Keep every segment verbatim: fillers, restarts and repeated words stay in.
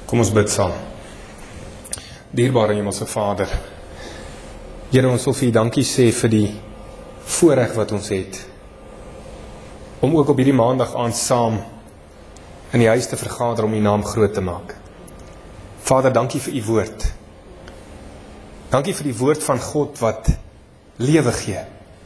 Kom ons bid saam. Dierbare Hemelse Vader, Here, ons wil vir U dankie sê vir die voorreg wat ons het, om ook op hierdie maandag aand saam in die huis te vergader om U naam groot te maak. Vader, dankie vir U woord. Dankie vir die woord van God wat lewe gee.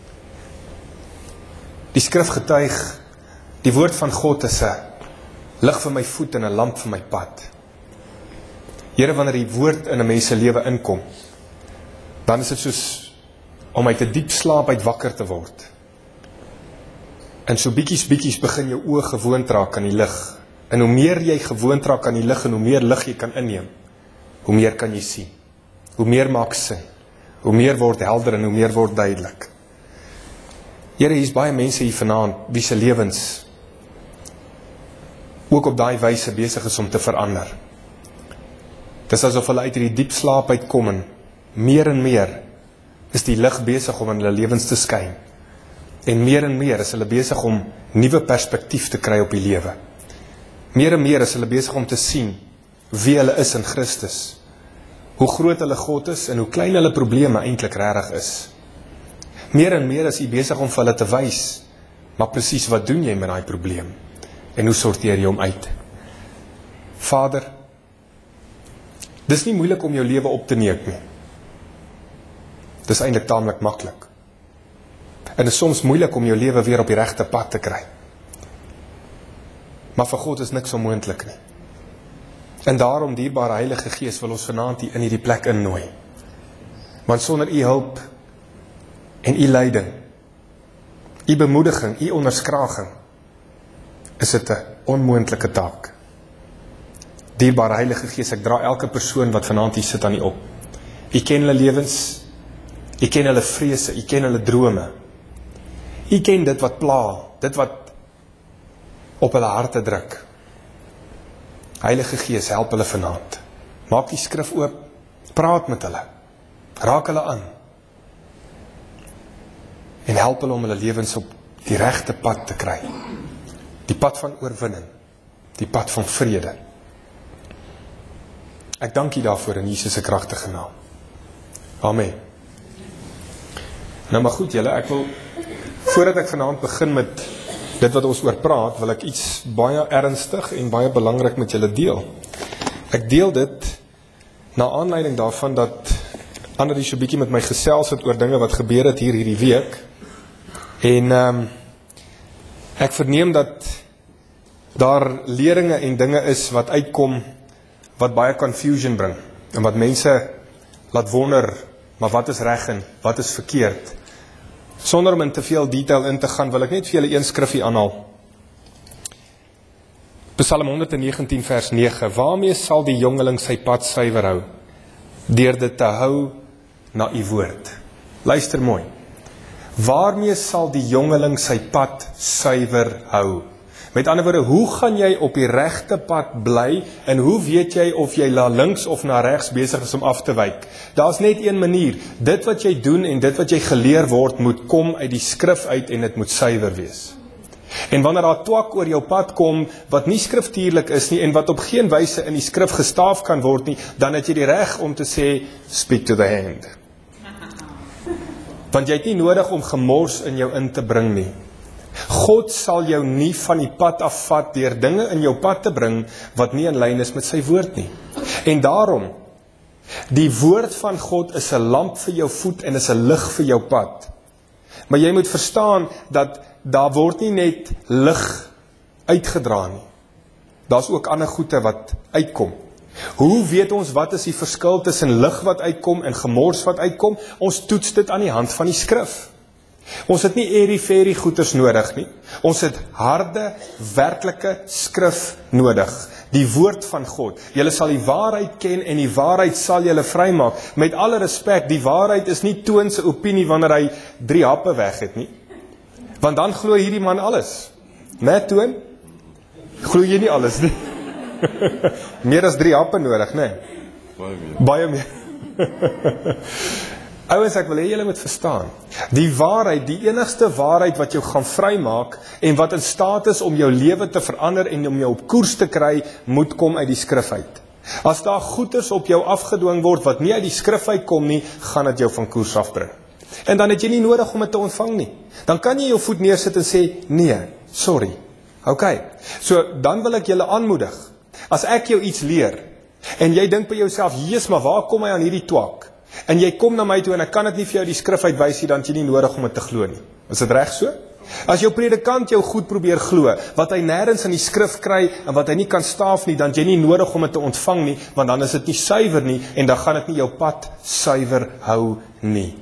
Die skrif getuig, die woord van God is 'n lig vir my voet en 'n lamp vir my pad. Here, wanneer die woord in 'n mens se lewe inkom, dan is dit soos om uit 'n diep slaap uit wakker te word. En so bietjies bietjies begin jou oë gewoond raak aan die lig. En hoe meer jy gewoond raak aan die lig en hoe meer lig jy kan inneem, hoe meer kan jy sien. Hoe meer maak sin. Hoe meer word helder en hoe meer word duidelik. Here, hier is baie mense hier vanaand wie se lewens ook op daai wyse besig is om te verander. Dis asof hulle uit hierdie diep slaap uitkom en meer en meer is die lig besig om in hulle lewens te skyn. En meer en meer is hulle besig om nuwe perspektief te kry op die lewe. Meer en meer is hulle besig om te sien wie hulle is in Christus. Hoe groot hulle God is en hoe klein hulle probleme eintlik regtig is. Meer en meer is U besig om vir hulle te wys, maar presies wat doen jy met daai probleem? En hoe sorteer jy hom uit? Vader, dis nie moeilik om jou lewe op te neek nie. Dis eintlik taamlik maklik. En dit is soms moeilik om jou lewe weer op die regte pad te kry. Maar vir God is niks onmoontlik nie. En daarom, dierbare Heilige Gees, wil ons vanaand hier in hierdie plek innooi. Want sonder U hulp en U leiding, U bemoediging, U onderskraging, is dit 'n onmoontlike taak. Dierbare Heilige Gees, ek dra elke persoon wat vanaand hier sit aan U op. U ken hulle lewens, U ken hulle vrese, U ken hulle drome. U ken dit wat pla, dit wat op hulle harte druk. Heilige Gees, help hulle vanaand. Maak die skrif oop, praat met hulle, raak hulle aan. En help hulle om hulle lewens op die regte pad te kry. Die pad van oorwinning, die pad van vrede. Ek dank U daarvoor in Jesus se kragtige naam. Amen. Nou maar goed julle, ek wil, voordat ek vanaand begin met dit wat ons oor praat, wil ek iets baie ernstig en baie belangrik met julle deel. Ek deel dit na aanleiding daarvan dat Ander die so bietjie met my gesels het oor dinge wat gebeur het hier hierdie week. En um, ek verneem dat daar leringe en dinge is wat uitkom wat baie confusion bring. En wat mense laat wonder, maar wat is reg en wat is verkeerd? Sonder om in te veel detail in te gaan, wil ek net vir julle een skrifgie aanhaal. Psalm honderd negentien vers nege. Waarmee sal die jongeling sy pad suiwer hou? Deur dit te hou na U woord. Luister mooi. Waarmee sal die jongeling sy pad suiwer hou? Met ander woorde, hoe gaan jy op die regte pad bly en hoe weet jy of jy na links of na regs besig is om af te wyk? Daar's net een manier. Dit wat jy doen en dit wat jy geleer word moet kom uit die skrif uit en dit moet suiwer wees. En wanneer daar twak oor jou pad kom wat nie skriftuurlik is nie en wat op geen wyse in die skrif gestaaf kan word nie, dan het jy die reg om te sê speak to the hand. Want jy het nie nodig om gemors in jou in te bring nie. God sal jou nie van die pad afvat deur dinge in jou pad te bring wat nie in lyn is met sy woord nie. En daarom, die woord van God is 'n lamp vir jou voet en is 'n lig vir jou pad. Maar jy moet verstaan dat daar word nie net lig uitgedra nie. Daar's ook ander goede wat uitkom. Hoe weet ons wat is die verskil tussen lig wat uitkom en gemors wat uitkom? Ons toets dit aan die hand van die skrif. Ons het nie airy-fairy goeders nodig nie. Ons het harde, werklike skrif nodig. Die woord van God. Julle sal die waarheid ken en die waarheid sal julle vrymaak. Met alle respek, die waarheid is nie Toon se opinie wanneer hy drie happe weg het nie. Want dan glo hierdie man alles. Né, Toon? Glo jy nie alles nie? Meer as drie happe nodig, né? Baie meer. Baie meer. Ouens, ek wil hê julle moet verstaan. Die waarheid, die enigste waarheid wat jou gaan vrymaak en wat in staat is om jou lewe te verander en om jou op koers te kry, moet kom uit die skrif uit. As daar goeders op jou afgedwing word wat nie uit die skrif uitkom nie, gaan dit jou van koers afbring. En dan het jy nie nodig om dit te ontvang nie. Dan kan jy jou voet neersit en sê, nee, sorry. Ok, so dan wil ek julle aanmoedig. As ek jou iets leer, en jy dink by jouself, jees, maar waar kom hy aan hierdie twak? En jy kom na my toe en ek kan dit nie vir jou die skrif uitwys nie, dan het jy nie nodig om dit te glo nie. Is dit reg so? As jou predikant jou goed probeer glo, wat hy nêrens in die skrif kry, en wat hy nie kan staaf nie, dan het jy nie nodig om dit te ontvang nie, want dan is dit nie suiwer nie, en dan gaan dit nie jou pad suiwer hou nie.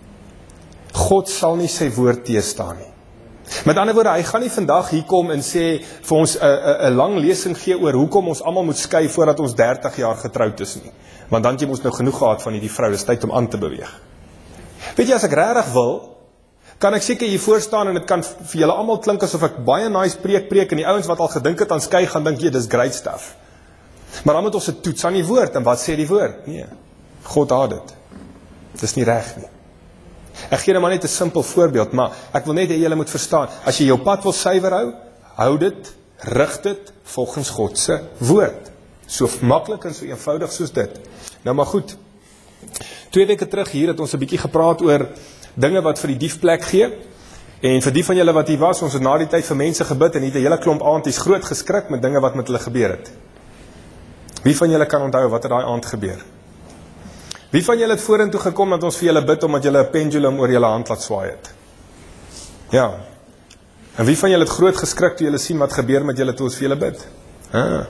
God sal nie sy woord teestaan nie. Met ander woorde, hy gaan nie vandag hier kom en sê, vir ons 'n lang lesing gee oor hoekom ons almal moet skei voordat ons dertig jaar getroud is nie. Want dan het jy mos nou genoeg gehad van hierdie vrou, dis tyd om aan te beweeg. Weet jy, as ek regtig wil, kan ek seker hier voor staan en dit kan vir julle almal klink asof ek baie nice preek preek en die ouens wat al gedink het aan skei gaan dink, jy, dis great stuff. Maar dan moet ons 'n toets aan die woord, en wat sê die woord? Nee, God haat dit. Dis nie reg nie. Ek gee nou maar net 'n simpel voorbeeld, maar ek wil net hê julle moet verstaan, as jy jou pad wil suiwer hou, hou dit, rig dit volgens God se woord. So maklik en so eenvoudig soos dit. Nou maar goed, twee weke terug hier het ons 'n bietjie gepraat oor dinge wat vir die dief plek gee, en vir die van julle wat hier was, ons het na die tyd vir mense gebid, en het 'n hele klomp aanties groot geskrik met dinge wat met hulle gebeur het. Wie van julle kan onthou wat het daai aand gebeur? Wie van julle het vorentoe gekom dat ons vir julle bid, omdat julle 'n pendulum oor julle hand laat swaai het? Ja. En wie van julle het groot geskrik toe julle sien wat gebeur met julle toe ons vir julle bid? Ah.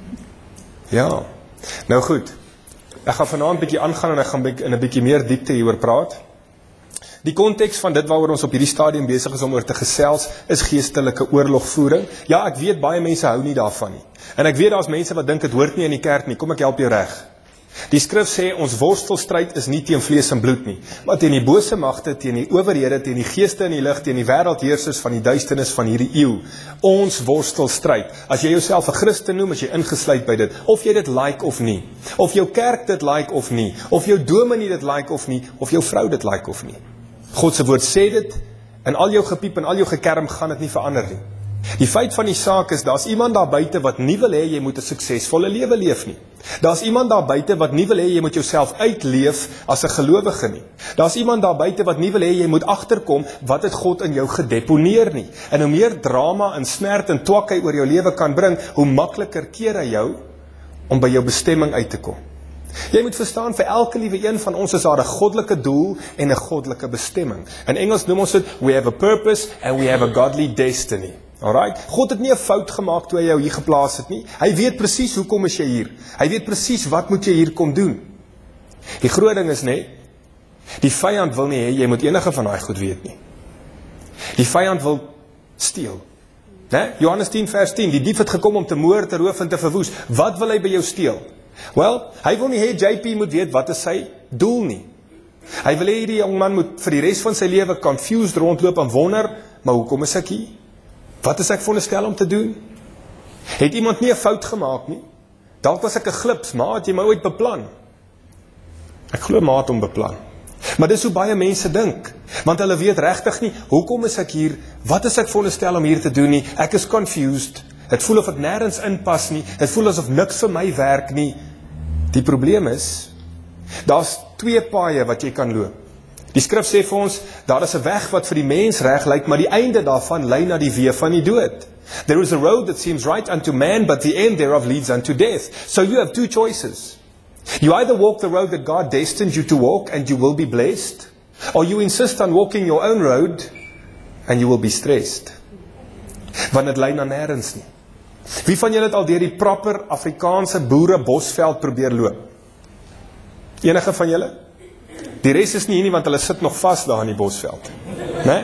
Ja. Nou goed, ek gaan vanaand bietjie aangaan en ek gaan in 'n bietjie meer diepte hieroor praat. Die konteks van dit waaroor ons op hierdie stadium besig is om oor te gesels, is geestelike oorlogvoering. Ja, ek weet baie mense hou nie daarvan nie. En ek weet daar's mense wat dink dit hoort nie in die kerk nie. Kom ek help jou reg. Die skrif sê ons worstelstryd is nie teen vlees en bloed nie, maar teen die bose magte, teen die owerhede, teen die geeste in die lig, teen die wêreldheersers van die duisternis van hierdie eeu. Ons worstelstryd. As jy jouself 'n Christen noem, as jy ingesluit by dit, of jy dit like of nie, of jou kerk dit like of nie, of jou dominee dit like of nie, of jou vrou dit like of nie. God se woord sê dit, en al jou gepiep en al jou gekerm gaan dit nie verander nie. Die feit van die saak is, daar's iemand daar buite wat nie wil hê jy moet 'n suksesvolle lewe leef nie. Daar's iemand daar buite wat nie wil hê jy moet jouself uitleef as 'n gelowige nie. Daar's iemand daar buite wat nie wil hê jy moet agterkom wat het God in jou gedeponeer nie. En hoe meer drama en smert en twak hy oor jou lewe kan bring, hoe makliker keer hy jou om by jou bestemming uit te kom. Jy moet verstaan, vir elke liewe een van ons is daar 'n goddelike doel en 'n goddelike bestemming. In Engels noem ons dit, we have a purpose and we have a godly destiny. Alright? God het nie 'n fout gemaak toe hy jou hier geplaas het nie. Hy weet presies hoekom is jy hier. Hy weet presies wat moet jy hier kom doen. Die groot ding is net, die vyand wil nie hê jy moet enige van daai goed weet nie. Die vyand wil steel. Né? Johannes tien vers tien, die dief het gekom om te moord, te roof en te verwoes. Wat wil hy by jou steel? Wel, hy wil nie hê J P moet weet wat is sy doel nie. Hy wil hê die jong man moet vir die res van sy lewe confused rondloop en wonder, maar hoekom is ek hier? Wat is ek veronderstel om te doen? Het iemand nie 'n fout gemaak nie? Dalk was ek 'n glips, maar het jy my ooit beplan? Ek glo maar het hom beplan. Maar dis hoe baie mense dink, want hulle weet regtig nie, hoekom is ek hier? Wat is ek veronderstel om hier te doen nie? Ek is confused. Dit voel of ek nêrens inpas nie. Dit voel asof niks vir my werk nie. Die probleem is, daar's twee paaie wat jy kan loop. Die skrif sê vir ons, daar is 'n weg wat vir die mens reg lyk, maar die einde daarvan lei na die weë van die dood. There is a road that seems right unto man, but the end thereof leads unto death. So you have two choices. You either walk the road that God destined you to walk and you will be blessed, or you insist on walking your own road and you will be stressed. Want dit lei na nêrens nie. Wie van julle het al deur die proper Afrikaanse boere bosveld probeer loop? Enige van julle? Die res is nie hier nie, want hulle sit nog vas daar in die bosveld. Né?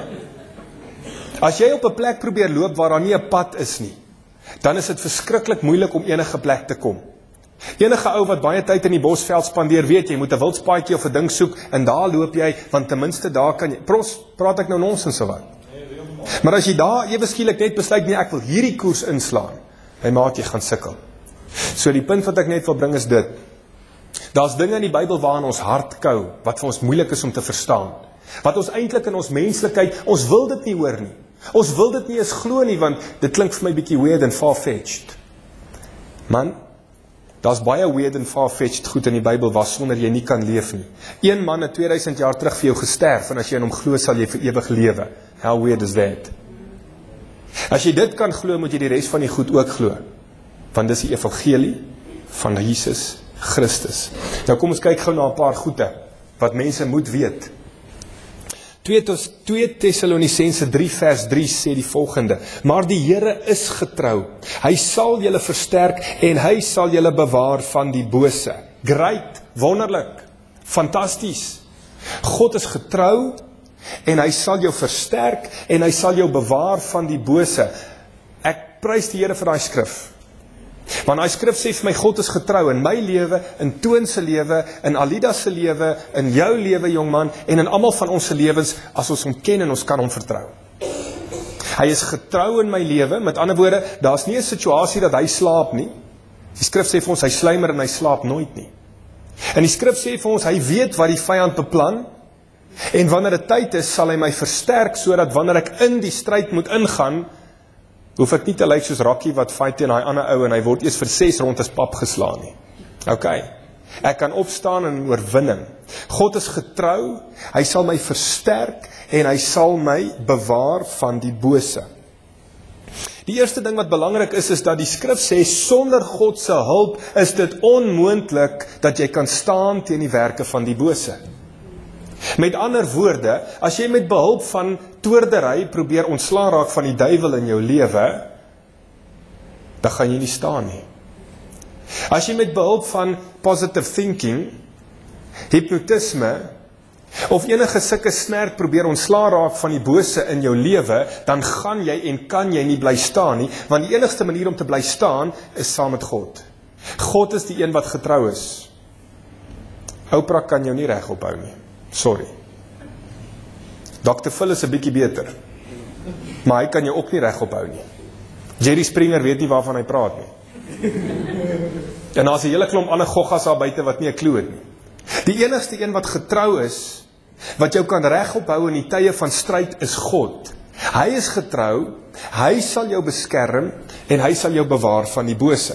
As jy op 'n plek probeer loop waar daar nie 'n pad is nie, dan is dit verskriklik moeilik om enige plek te kom. Enige ou wat baie tyd in die bosveld spandeer, weet jy, moet 'n wildspaadjie of 'n ding soek, en daar loop jy, want ten minste daar kan jy, pros, praat ek nou nonsens of wat? Maar as jy daar ewe skielik net besluit, nee, ek wil hierdie koers inslaan, my maat, jy gaan sukkel. So die punt wat ek net wil bring is dit, daar's dinge in die Bybel waarin ons hart kou, wat vir ons moeilik is om te verstaan. Wat ons eintlik in ons menslikheid, ons wil dit nie hoor nie. Ons wil dit nie eens glo nie, want dit klink vir my bietjie weird en far-fetched. Man, Daar's baie weird en far-fetched goed in die Bybel waarsonder jy nie kan leef nie. Een man het tweeduisend jaar terug vir jou gesterf, en as jy in hom glo, sal jy vir ewig lewe. How weird is that? As jy dit kan glo, moet jy die res van die goed ook glo. Want dis die evangelie van Jesus Christus. Nou kom ons kyk gou na 'n paar goede, wat mense moet weet. twee Tessalonisense drie vers drie sê die volgende: maar die Here is getrou. Hy sal julle versterk en hy sal julle bewaar van die bose. Great, wonderlik, fantasties. God is getrou en hy sal jou versterk en hy sal jou bewaar van die bose. Ek prys die Here vir daai skrif. Want hy skrif sê vir my, God is getrou in my lewe, in Toon se lewe, in Alida se lewe, in jou lewe, jongman, en in almal van ons se lewens, as ons hom ken en ons kan hom vertrou. Hy is getrou in my lewe, met ander woorde, daar's nie 'n situasie dat hy slaap nie. Die skrif sê vir ons, hy sluimer en hy slaap nooit nie. En die skrif sê vir ons, hy weet wat die vyand beplan, en wanneer dit tyd is, sal hy my versterk, sodat wanneer ek in die stryd moet ingaan, hoef ek nie te lyk soos Rocky wat fight teen hy ander ou en hy word eers vir ses rondes pap geslaan nie. Ok, ek kan opstaan in oorwinning. God is getrou, hy sal my versterk en hy sal my bewaar van die bose. Die eerste ding wat belangrik is, is dat die skrif sê, sonder God se hulp is dit onmoontlik dat jy kan staan teen die werke van die bose. Met ander woorde, as jy met behulp van toordery probeer ontslaan raak van die duiwel in jou lewe, dan gaan jy nie staan nie. As jy met behulp van positive thinking, hypnotisme, of enige sulke snerk probeer ontslaan raak van die bose in jou lewe, dan gaan jy en kan jy nie bly staan nie, want die enigste manier om te bly staan, is saam met God. God is die een wat getrou is. Oprah kan jou nie reg ophou nie. Sorry. dokter Phil is 'n bietjie beter. Maar hy kan jou ook nie reg ophou nie. Jerry Springer weet nie waarvan hy praat nie. En daar's 'n hele klomp ander goggas daar buite wat nie 'n klou het nie. Die enigste een wat getrou is, wat jou kan reg ophou in die tye van stryd, is God. Hy is getrou, hy sal jou beskerm en hy sal jou bewaar van die bose.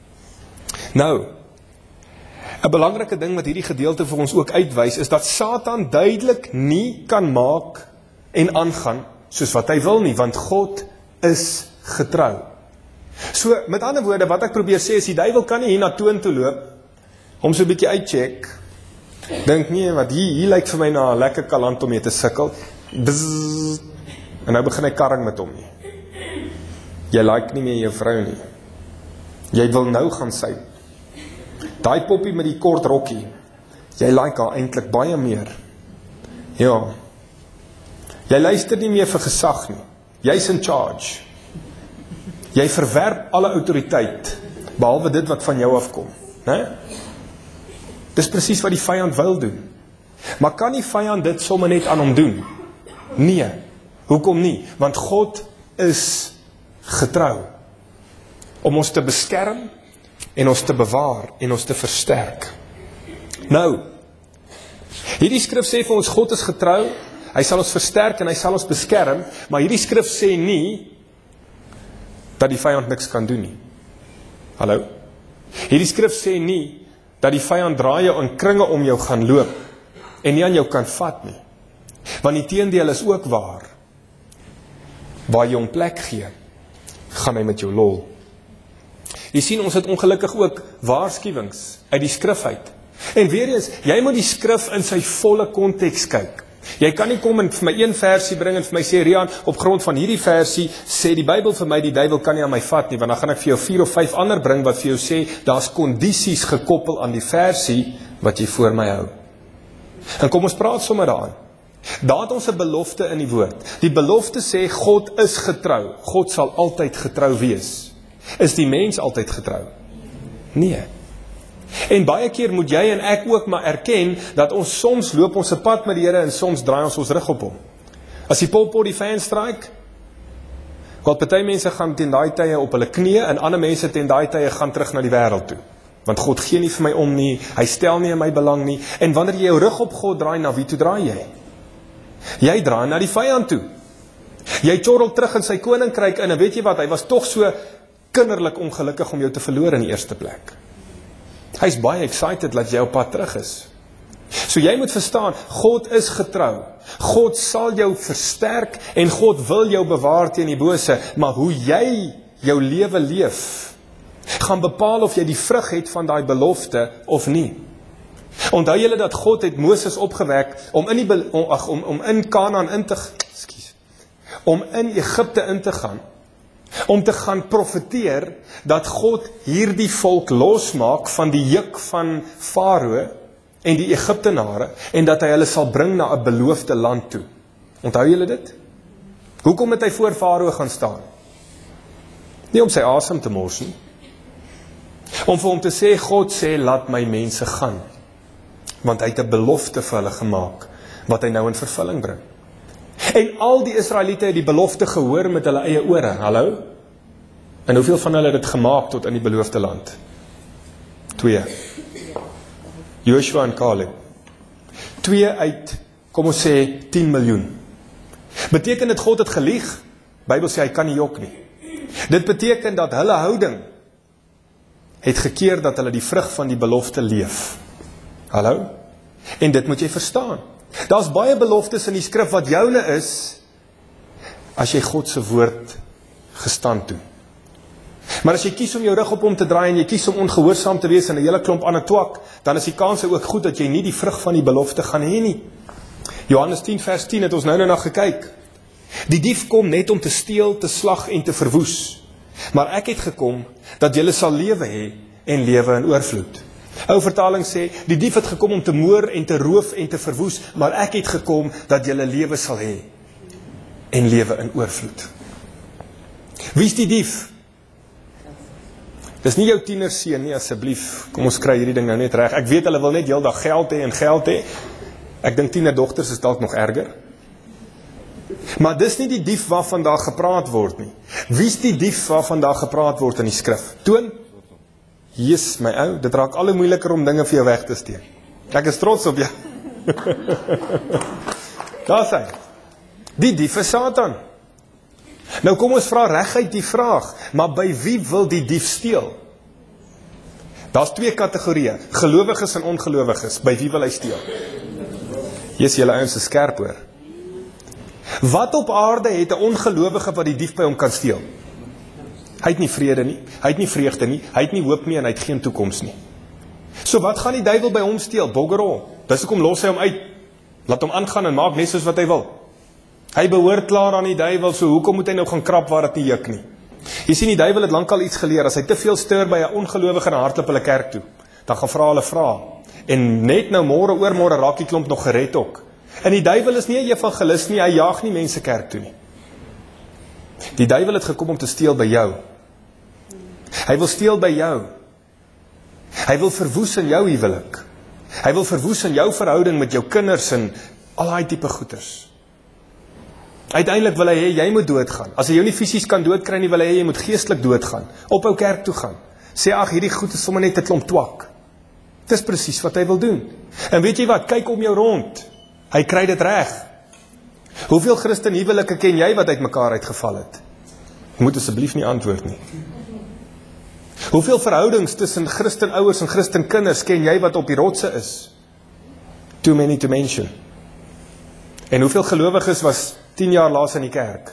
Nou, 'n belangrike ding wat hierdie gedeelte vir ons ook uitwys, is dat Satan duidelik nie kan maak en aangaan soos wat hy wil nie, want God is getrou. So, met ander woorde, wat ek probeer sê, is die duiwel kan nie hier na Toon toe loop, om so 'n bietjie uitcheck, dink nie, wat hier, hier lyk vir my na 'n lekker kalant om mee te sukkel, bzzz, en nou begin hy karring met hom nie. Jy like nie meer jou vrou nie. Jy wil nou gaan sy. Daai poppie met die kort rokkie, jy like haar eintlik baie meer. Ja. Jy luister nie meer vir gesag nie. Jy's in charge. Jy verwerp alle autoriteit, behalwe dit wat van jou afkom. Né? Dis presies wat die vyand wil doen. Maar kan die vyand dit sommer net aan hom doen? Nee. Hoekom nie? Want God is getrou om ons te beskerm en ons te bewaar en ons te versterk. Nou, hierdie skrif sê vir ons, God is getrou, hy sal ons versterk en hy sal ons beskerm, maar hierdie skrif sê nie dat die vyand niks kan doen nie. Hallo? Hierdie skrif sê nie dat die vyand draaie en kringe om jou gaan loop en nie aan jou kan vat nie. Want die teendeel is ook waar. Waar jy hom plek gee, gaan hy met jou lol. Jy sien, ons het ongelukkig ook waarskuwings uit die skrif uit. En weer eens, jy moet die skrif in sy volle konteks kyk. Jy kan nie kom en vir my een versie bring en vir my sê, Rian, op grond van hierdie versie, sê die Bybel vir my, die duiwel kan nie aan my vat nie, want dan gaan ek vir jou vier of vyf ander bring, wat vir jou sê, daar's kondisies gekoppel aan die versie, wat jy voor my hou. En kom ons praat sommer daaraan. Daar het ons 'n belofte in die woord. Die belofte sê, God is getrou. God sal altyd getrou wees. Is die mens altyd getrou? Nee. En baie keer moet jy en ek ook maar erken, dat ons soms loop ons 'n pad met die Here, en soms draai ons ons rug op hom. As die Pol Pot die fan strike, want party mense gaan teen daai tye op hulle knieë, en ander mense teen daai tye gaan terug na die wêreld toe. Want God gee nie vir my om nie, hy stel nie in my belang nie, en wanneer jy jou rug op God draai, na wie toe draai jy? Jy draai na die vyand toe. Jy tjorrel terug in sy koninkryk in, en weet jy wat, hy was tog so kinderlik ongelukkig om jou te verloor in die eerste plek. Hy is baie excited dat jy op pad terug is. So jy moet verstaan, God is getrou. God sal jou versterk en God wil jou bewaar teen die bose, maar hoe jy jou lewe leef, gaan bepaal of jy die vrug het van daai belofte of nie. Onthou julle dat God het Moses opgewek om in die om, ag, om, om in Kanaan in te ekskuus, om in Egipte in te gaan, om te gaan profeteer dat God hierdie volk losmaak van die juk van Farao en die Egiptenare, en dat hy hulle sal bring na 'n beloofde land toe. Onthou julle dit? Hoekom het hy voor Farao gaan staan? Nie om sy asem te mors nie. Om vir hom te sê, God sê, laat my mense gaan. Want hy het 'n belofte vir hulle gemaak, wat hy nou in vervulling bring. En al die Israeliete het die belofte gehoor met hulle eie ore. Hallo? En hoeveel van hulle het dit gemaak tot in die beloofde land? Twee. Joshua en Caleb. Twee uit, kom ons sê, tien miljoen. Beteken dit God het gelieg? Bybel sê hy kan nie jok nie. Dit beteken dat hulle houding het gekeer dat hulle die vrug van die belofte leef. Hallo? En dit moet jy verstaan. Daar's baie beloftes in die skrif wat joune is, as jy God se woord gestand doen. Maar as jy kies om jou rug op hom te draai, en jy kies om ongehoorsaam te wees, en 'n hele klomp ander twak, dan is die kans ook goed dat jy nie die vrug van die belofte gaan hê nie. Johannes tien vers tien het ons nou nou na gekyk. Die dief kom net om te steel, te slag en te verwoes. Maar ek het gekom, dat julle sal lewe hê, en lewe in oorvloed. Ou vertaling sê, die dief het gekom om te moor en te roof en te verwoes, maar ek het gekom, dat julle lewe sal hê, en lewe in oorvloed. Wie is die dief? Dis nie jou tienerseun nie, asseblief. Kom ons kry hierdie ding nou net reg. Ek weet hulle wil net heeldag geld hê en geld hê. Ek dink tienerdogters is dalk nog erger. Maar dis nie die dief waarvan daar gepraat word nie. Wie is die dief waarvan daar gepraat word in die skrif? Toon? Jesus, my ou, dit raak al hoe moeiliker om dinge vir jou weg te steek. Ek is trots op jou. Daar is hy. Die dief is Satan. Nou kom ons vra reguit die vraag, maar by wie wil die dief steel? Daar's twee kategorieë, gelowiges en ongelowiges. By wie wil hy steel? Jesus, julle ouens is skerp hoor. Wat op aarde het 'n ongelowige wat die dief by hom kan steel? Hy het nie vrede nie, hy het nie vreugde nie, hy het nie hoop nie en hy het geen toekoms nie. So wat gaan die duiwel by hom steel? Boggerol. Dis hoekom los hy hom uit. Laat hom aangaan en maak net soos wat hy wil. Hy behoort klaar aan die duiwel, so hoekom moet hy nou gaan krap waar dit nie juk nie? Jy sien, die duiwel het lankal iets geleer, as hy te veel stuur by 'n ongelowige en hardloop hulle kerk toe, dan gaan vra hulle vra. En net nou môre oormôre raak die klomp nog gered ook. En die duiwel is nie 'n evangelis nie, hy jaag nie mense kerk toe nie. Die duiwel het gekom om te steel by jou. Hy wil steel by jou. Hy wil verwoes in jou huwelik. Hy wil verwoes in jou verhouding met jou kinders en al daai tipe goeters. Uiteindelik wil hy hê jy moet doodgaan. As hy jou nie fisies kan doodkry nie, wil hy hê jy moet geestelik doodgaan. Ophou kerk toe gaan. Sê ag, hierdie goed is sommer net 'n klomp twak. Dis presies wat hy wil doen. En weet jy wat? Kyk om jou rond. Hy kry dit reg. Hoeveel Christen huwelike ken jy wat uitmekaar uitgeval het? Jy moet asseblief nie antwoord nie. Hoeveel verhoudings tussen Christen ouers en Christen kinders ken jy wat op die rotse is? Too many to mention. En hoeveel gelowiges was tien jaar laas in die kerk?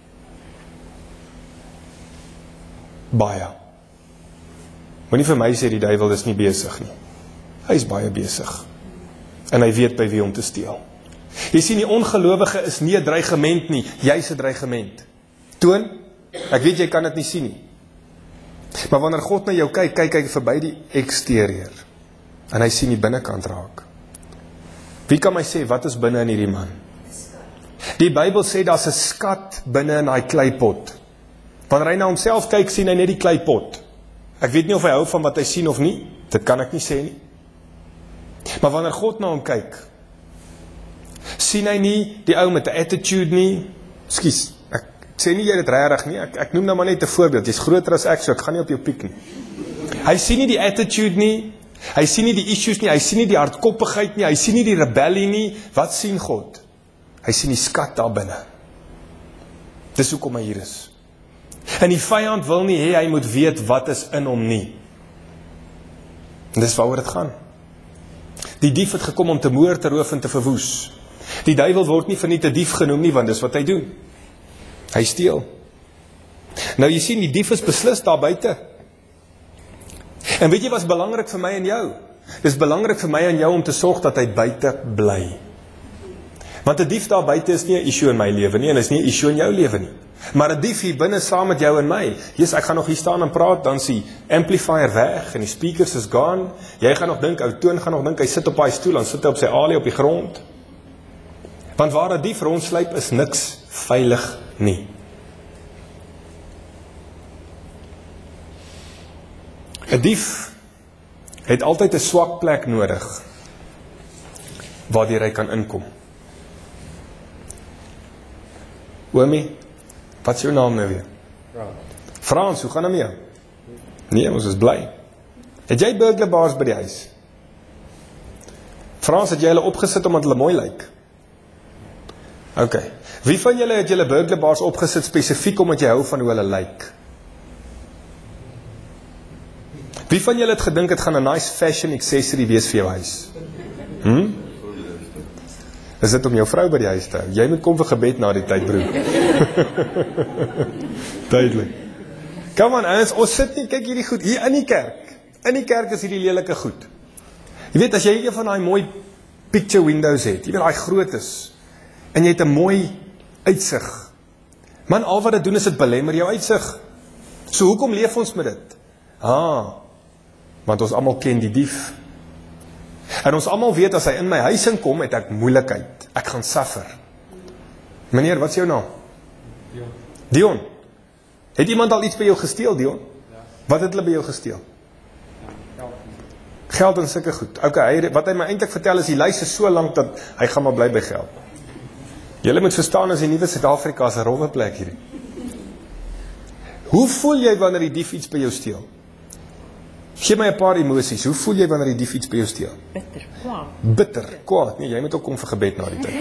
Baie. Moenie vir my sê die duiwel is nie besig nie. Hy is baie besig. En hy weet by wie om te steel. Jy sien, die ongelowige is nie 'n dreigement nie, jy's 'n dreigement. Toon, ek weet jy kan dit nie sien nie. Maar wanneer God na jou kyk, kyk hy verby die exterieur. En hy sien die binnekant raak. Wie kan my sê, wat is binne in hierdie man? Die Bybel sê, daar's 'n skat binne in daai kleipot. Wanneer hy na homself kyk, sien hy net die kleipot. Ek weet nie of hy hou van wat hy sien of nie, dit kan ek nie sê nie. Maar wanneer God na hom kyk, sien hy nie die ou met 'n attitude nie. Skus, ek sê nie jy dit regtig nie, ek, ek noem nou maar net 'n voorbeeld, jy's groter as ek, so ek gaan nie op jou piek nie. Hy sien nie die attitude nie, hy sien nie die issues nie, hy sien nie die hardkoppigheid nie, hy sien nie die rebellie nie. Wat sien God? Hy sien die skat daar binne. Dis hoekom hy hier is. En die vyand wil nie hê hy moet weet wat is in hom nie. En dis waaroor dit gaan. Die dief het gekom om te moord, te roof en te verwoes. Die duiwel word nie vir nie te dief genoem nie, want dis wat hy doen. Hy steel. Nou jy sien, die dief is beslis daar buite. En weet jy wat is belangrik vir my en jou? Dis belangrik vir my en jou om te sorg dat hy buite bly. Want 'n dief daar buite is nie 'n issue in my lewe nie, en is nie 'n issue in jou lewe nie. Maar 'n dief hier binne saam met jou en my. Jesus, ek gaan nog hier staan en praat, dan is die amplifier weg en die speakers is gone. Jy gaan nog dink, ou Toon gaan nog dink hy sit op daai stoel, dan sit hy op sy alie op die grond. Want waar 'n dief rondsluip is niks veilig nie. 'n Dief het altyd 'n swak plek nodig waardeur hy kan inkom. Oomie, wat is jou naam nou weer? Frans. Frans, hoe gaan hom jou? Nee, ons is bly. Het jy burglarbaars by die huis? Frans, het jy hulle opgesit omdat hulle mooi lyk? Ok. Wie van julle het julle burglarbaars opgesit spesifiek omdat jy hou van hoe hulle lyk? Wie van julle het gedink het gaan 'n nice fashion accessory wees vir jou huis? Hm? Is dit om jou vrou by die huis te hou? Jy moet kom vir gebed na die tyd, broer. Duidelik. Kom aan, ons, ons sit nie, kyk hierdie goed, hier in die kerk. In die kerk is hierdie lelike goed. Jy weet, as jy een van die mooi picture windows het, jy weet, die groot is, en jy het 'n mooi uitsig. Man, al wat dit doen is dit belemmer jou uitsig. So hoekom leef ons met dit? Ah, want ons almal ken die dief. En ons almal weet, as hy in my huis inkom, het ek moeilikheid. Ek gaan suffer. Meneer, wat is jou naam? Dion. Dion. Het iemand al iets by jou gesteel, Dion? Ja. Wat het hulle by jou gesteel? Ja, geld. Geld en sulke goed. Ok, hy, wat hy my eintlik vertel is, die lys is so lank, dat hy gaan maar bly by geld. Julle moet verstaan, as die nuwe Suid-Afrika is 'n rowwe plek hierdie. Hoe voel jy wanneer die dief iets by jou steel? Geef my 'n paar emosies. Hoe voel jy wanneer die dief iets by jou steel? Bitter, kwaad. Bitter, kwaad. Nee, jy moet ook kom vir gebed na die tyd.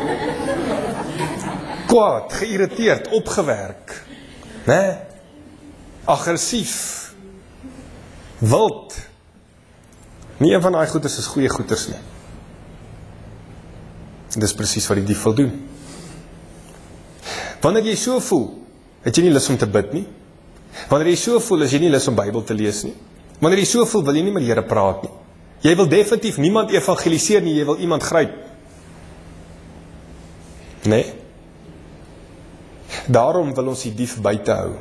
Kwaad, geïrriteerd, opgewerk. Né? Aggressief. Wild. Nie een van daai goeders is goeie goeders nie. En dis presies wat die dief wil doen. Wanneer jy so voel, het jy nie lus om te bid nie. Wanneer jy so voel, is jy nie lus om Bybel te lees nie. Wanneer jy so voel, wil jy nie met die Here praat nie. Jy wil definitief niemand evangeliseer nie, jy wil iemand gryp. Nee? Daarom wil ons die dief buite hou.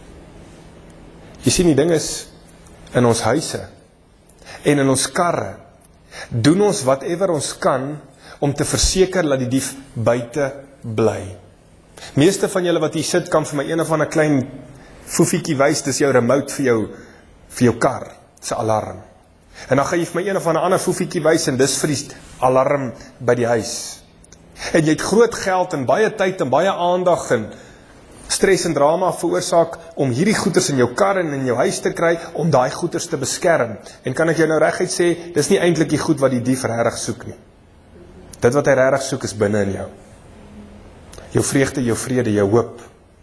Jy sien, die ding is, in ons huise en in ons karre, doen ons whatever ons kan om te verseker dat die dief buite bly. Meeste van julle wat hier sit, kan vir my een of ander klein foefiekie wys, dis jou remote vir jou vir jou kar, se alarm. En dan gaan jy vir my een of ander foefiekie wys, en dis vir die alarm by die huis. En jy het groot geld, en baie tyd, en baie aandag, en stres en drama veroorsaak, om hierdie goeders in jou kar en in jou huis te kry, om daai goeders te beskerm. En kan ek jou nou reguit sê, dis nie eintlik die goed wat die dief regtig soek nie. Dit wat hy regtig soek is binne in jou. Jou vreugde, jou vrede, jou hoop.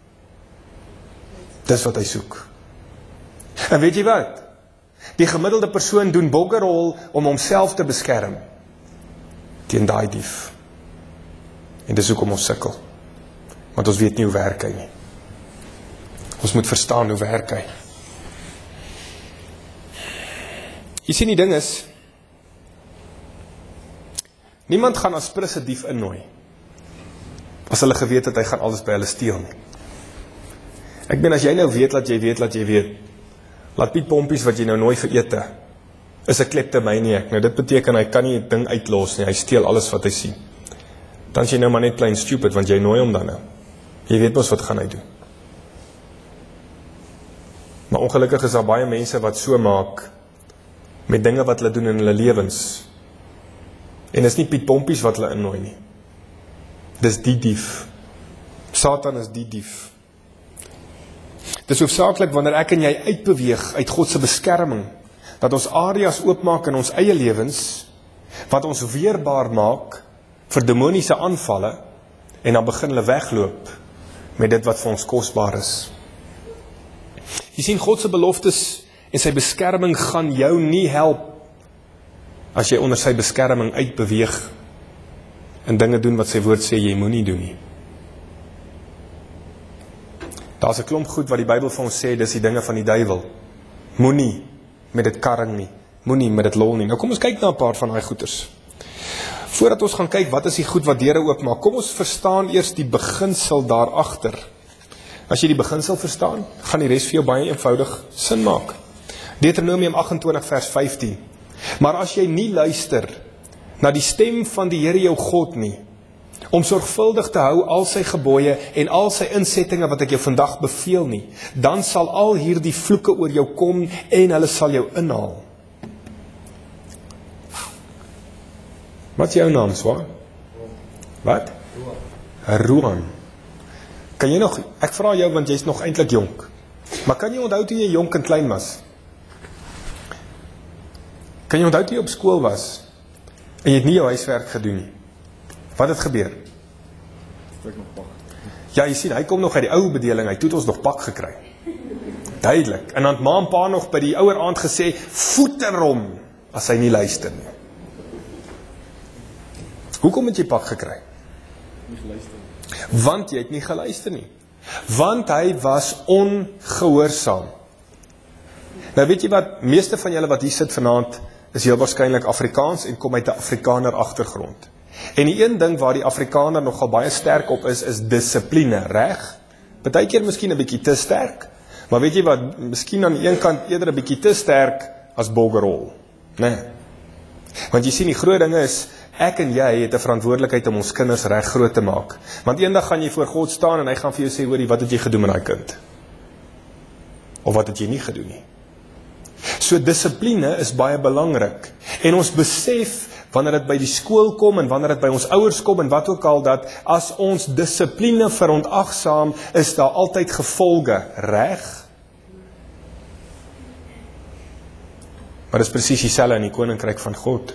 Dis wat hy soek. En weet jy wat? Die gemiddelde persoon doen boggerol om homself te beskerm teen daai dief. En dis hoekom ons sukkel. Want ons weet nie hoe werk hy nie. Ons moet verstaan hoe werk hy. Jy sien, die ding is, niemand gaan as prins 'n dief innooi, as hulle geweet het, hy gaan alles by hulle steel nie. Ek ben, as jy nou weet, laat jy weet, laat jy weet, laat Piet Pompies wat jy nou nooi vir ete, is 'n kleptomaniac. Nou dit beteken, hy kan nie 'n ding uitlos nie, hy steel alles wat hy sien. Dan is jy nou maar net plain stupid, want jy nooi hom dan nou. Jy weet mos wat gaan hy doen. Maar ongelukkig is daar baie mense wat so maak, met dinge wat hulle doen in hulle lewens. En is nie Piet Pompies wat hulle innooi nie. Dis die dief. Satan is die dief. Dis hoofsaaklik wanneer ek en jy uitbeweeg uit God se beskerming, dat ons areas oopmaak in ons eie lewens, wat ons weerbaar maak vir demoniese aanvalle, en dan begin hulle wegloop met dit wat vir ons kosbaar is. Jy sien, God se beloftes en sy beskerming gaan jou nie help as jy onder sy beskerming uitbeweeg en dinge doen wat sy woord sê jy moenie doen nie. Daar's 'n klomp goed wat die Bybel vir ons sê, dis die dinge van die duiwel. Moenie met dit karring nie, moenie met dit lol nie. Nou kom ons kyk na 'n paar van daai goeters. Voordat ons gaan kyk wat is die goed wat deure oopmaak, kom ons verstaan eers die beginsel daar agter. As jy die beginsel verstaan, gaan die res vir jou baie eenvoudig sin maak. Deuteronomium agt en twintig vers vyftien. Maar as jy nie luister na die stem van die Here jou God nie, om sorgvuldig te hou al sy gebooie en al sy insettinge wat ek jou vandag beveel nie, dan sal al hierdie vloeke oor jou kom en hulle sal jou inhaal. Wat is jou naam, Swa? Wat? Roan. Kan jy nog, ek vra jou want jy's nog eintlik jonk, maar kan jy onthou toe jy jonk en klein was? Kan jy onthou toe jy op skool was en jy het nie jou huiswerk gedoen nie? Wat het gebeur? Ja, jy sien, hy kom nog uit die ou bedeling, hy het ons nog pak gekry. Duidelik. En dan het ma en pa nog by die ouer aand gesê, voeter hom, as hy nie luister nie. Hoekom het jy pak gekry? Nie geluister. Want jy het nie geluister nie. Want hy was ongehoorsaam. Nou weet jy wat, meeste van julle wat hier sit vanaand, is heel waarskynlik Afrikaans en kom uit 'n Afrikaner agtergrond. En die een ding waar die Afrikaner nogal baie sterk op is, is dissipline, reg? Partykeer miskien 'n bietjie te sterk, maar weet jy wat, miskien aan die een kant eerder 'n bietjie te sterk as boggerol, né? Nee. Want jy sien, die groot ding is, ek en jy het 'n verantwoordelikheid om ons kinders reg groot te maak. Want eendag gaan jy voor God staan en hy gaan vir jou sê, hoorie, wat het jy gedoen met daai kind? Of wat het jy nie gedoen nie? So dissipline is baie belangrik. En ons besef, wanneer dit by die skool kom en wanneer dit by ons ouers kom en wat ook al, dat as ons dissipline verontagsaam, is daar altyd gevolge, reg? Maar dit is presies dieselfde in die koninkryk van God.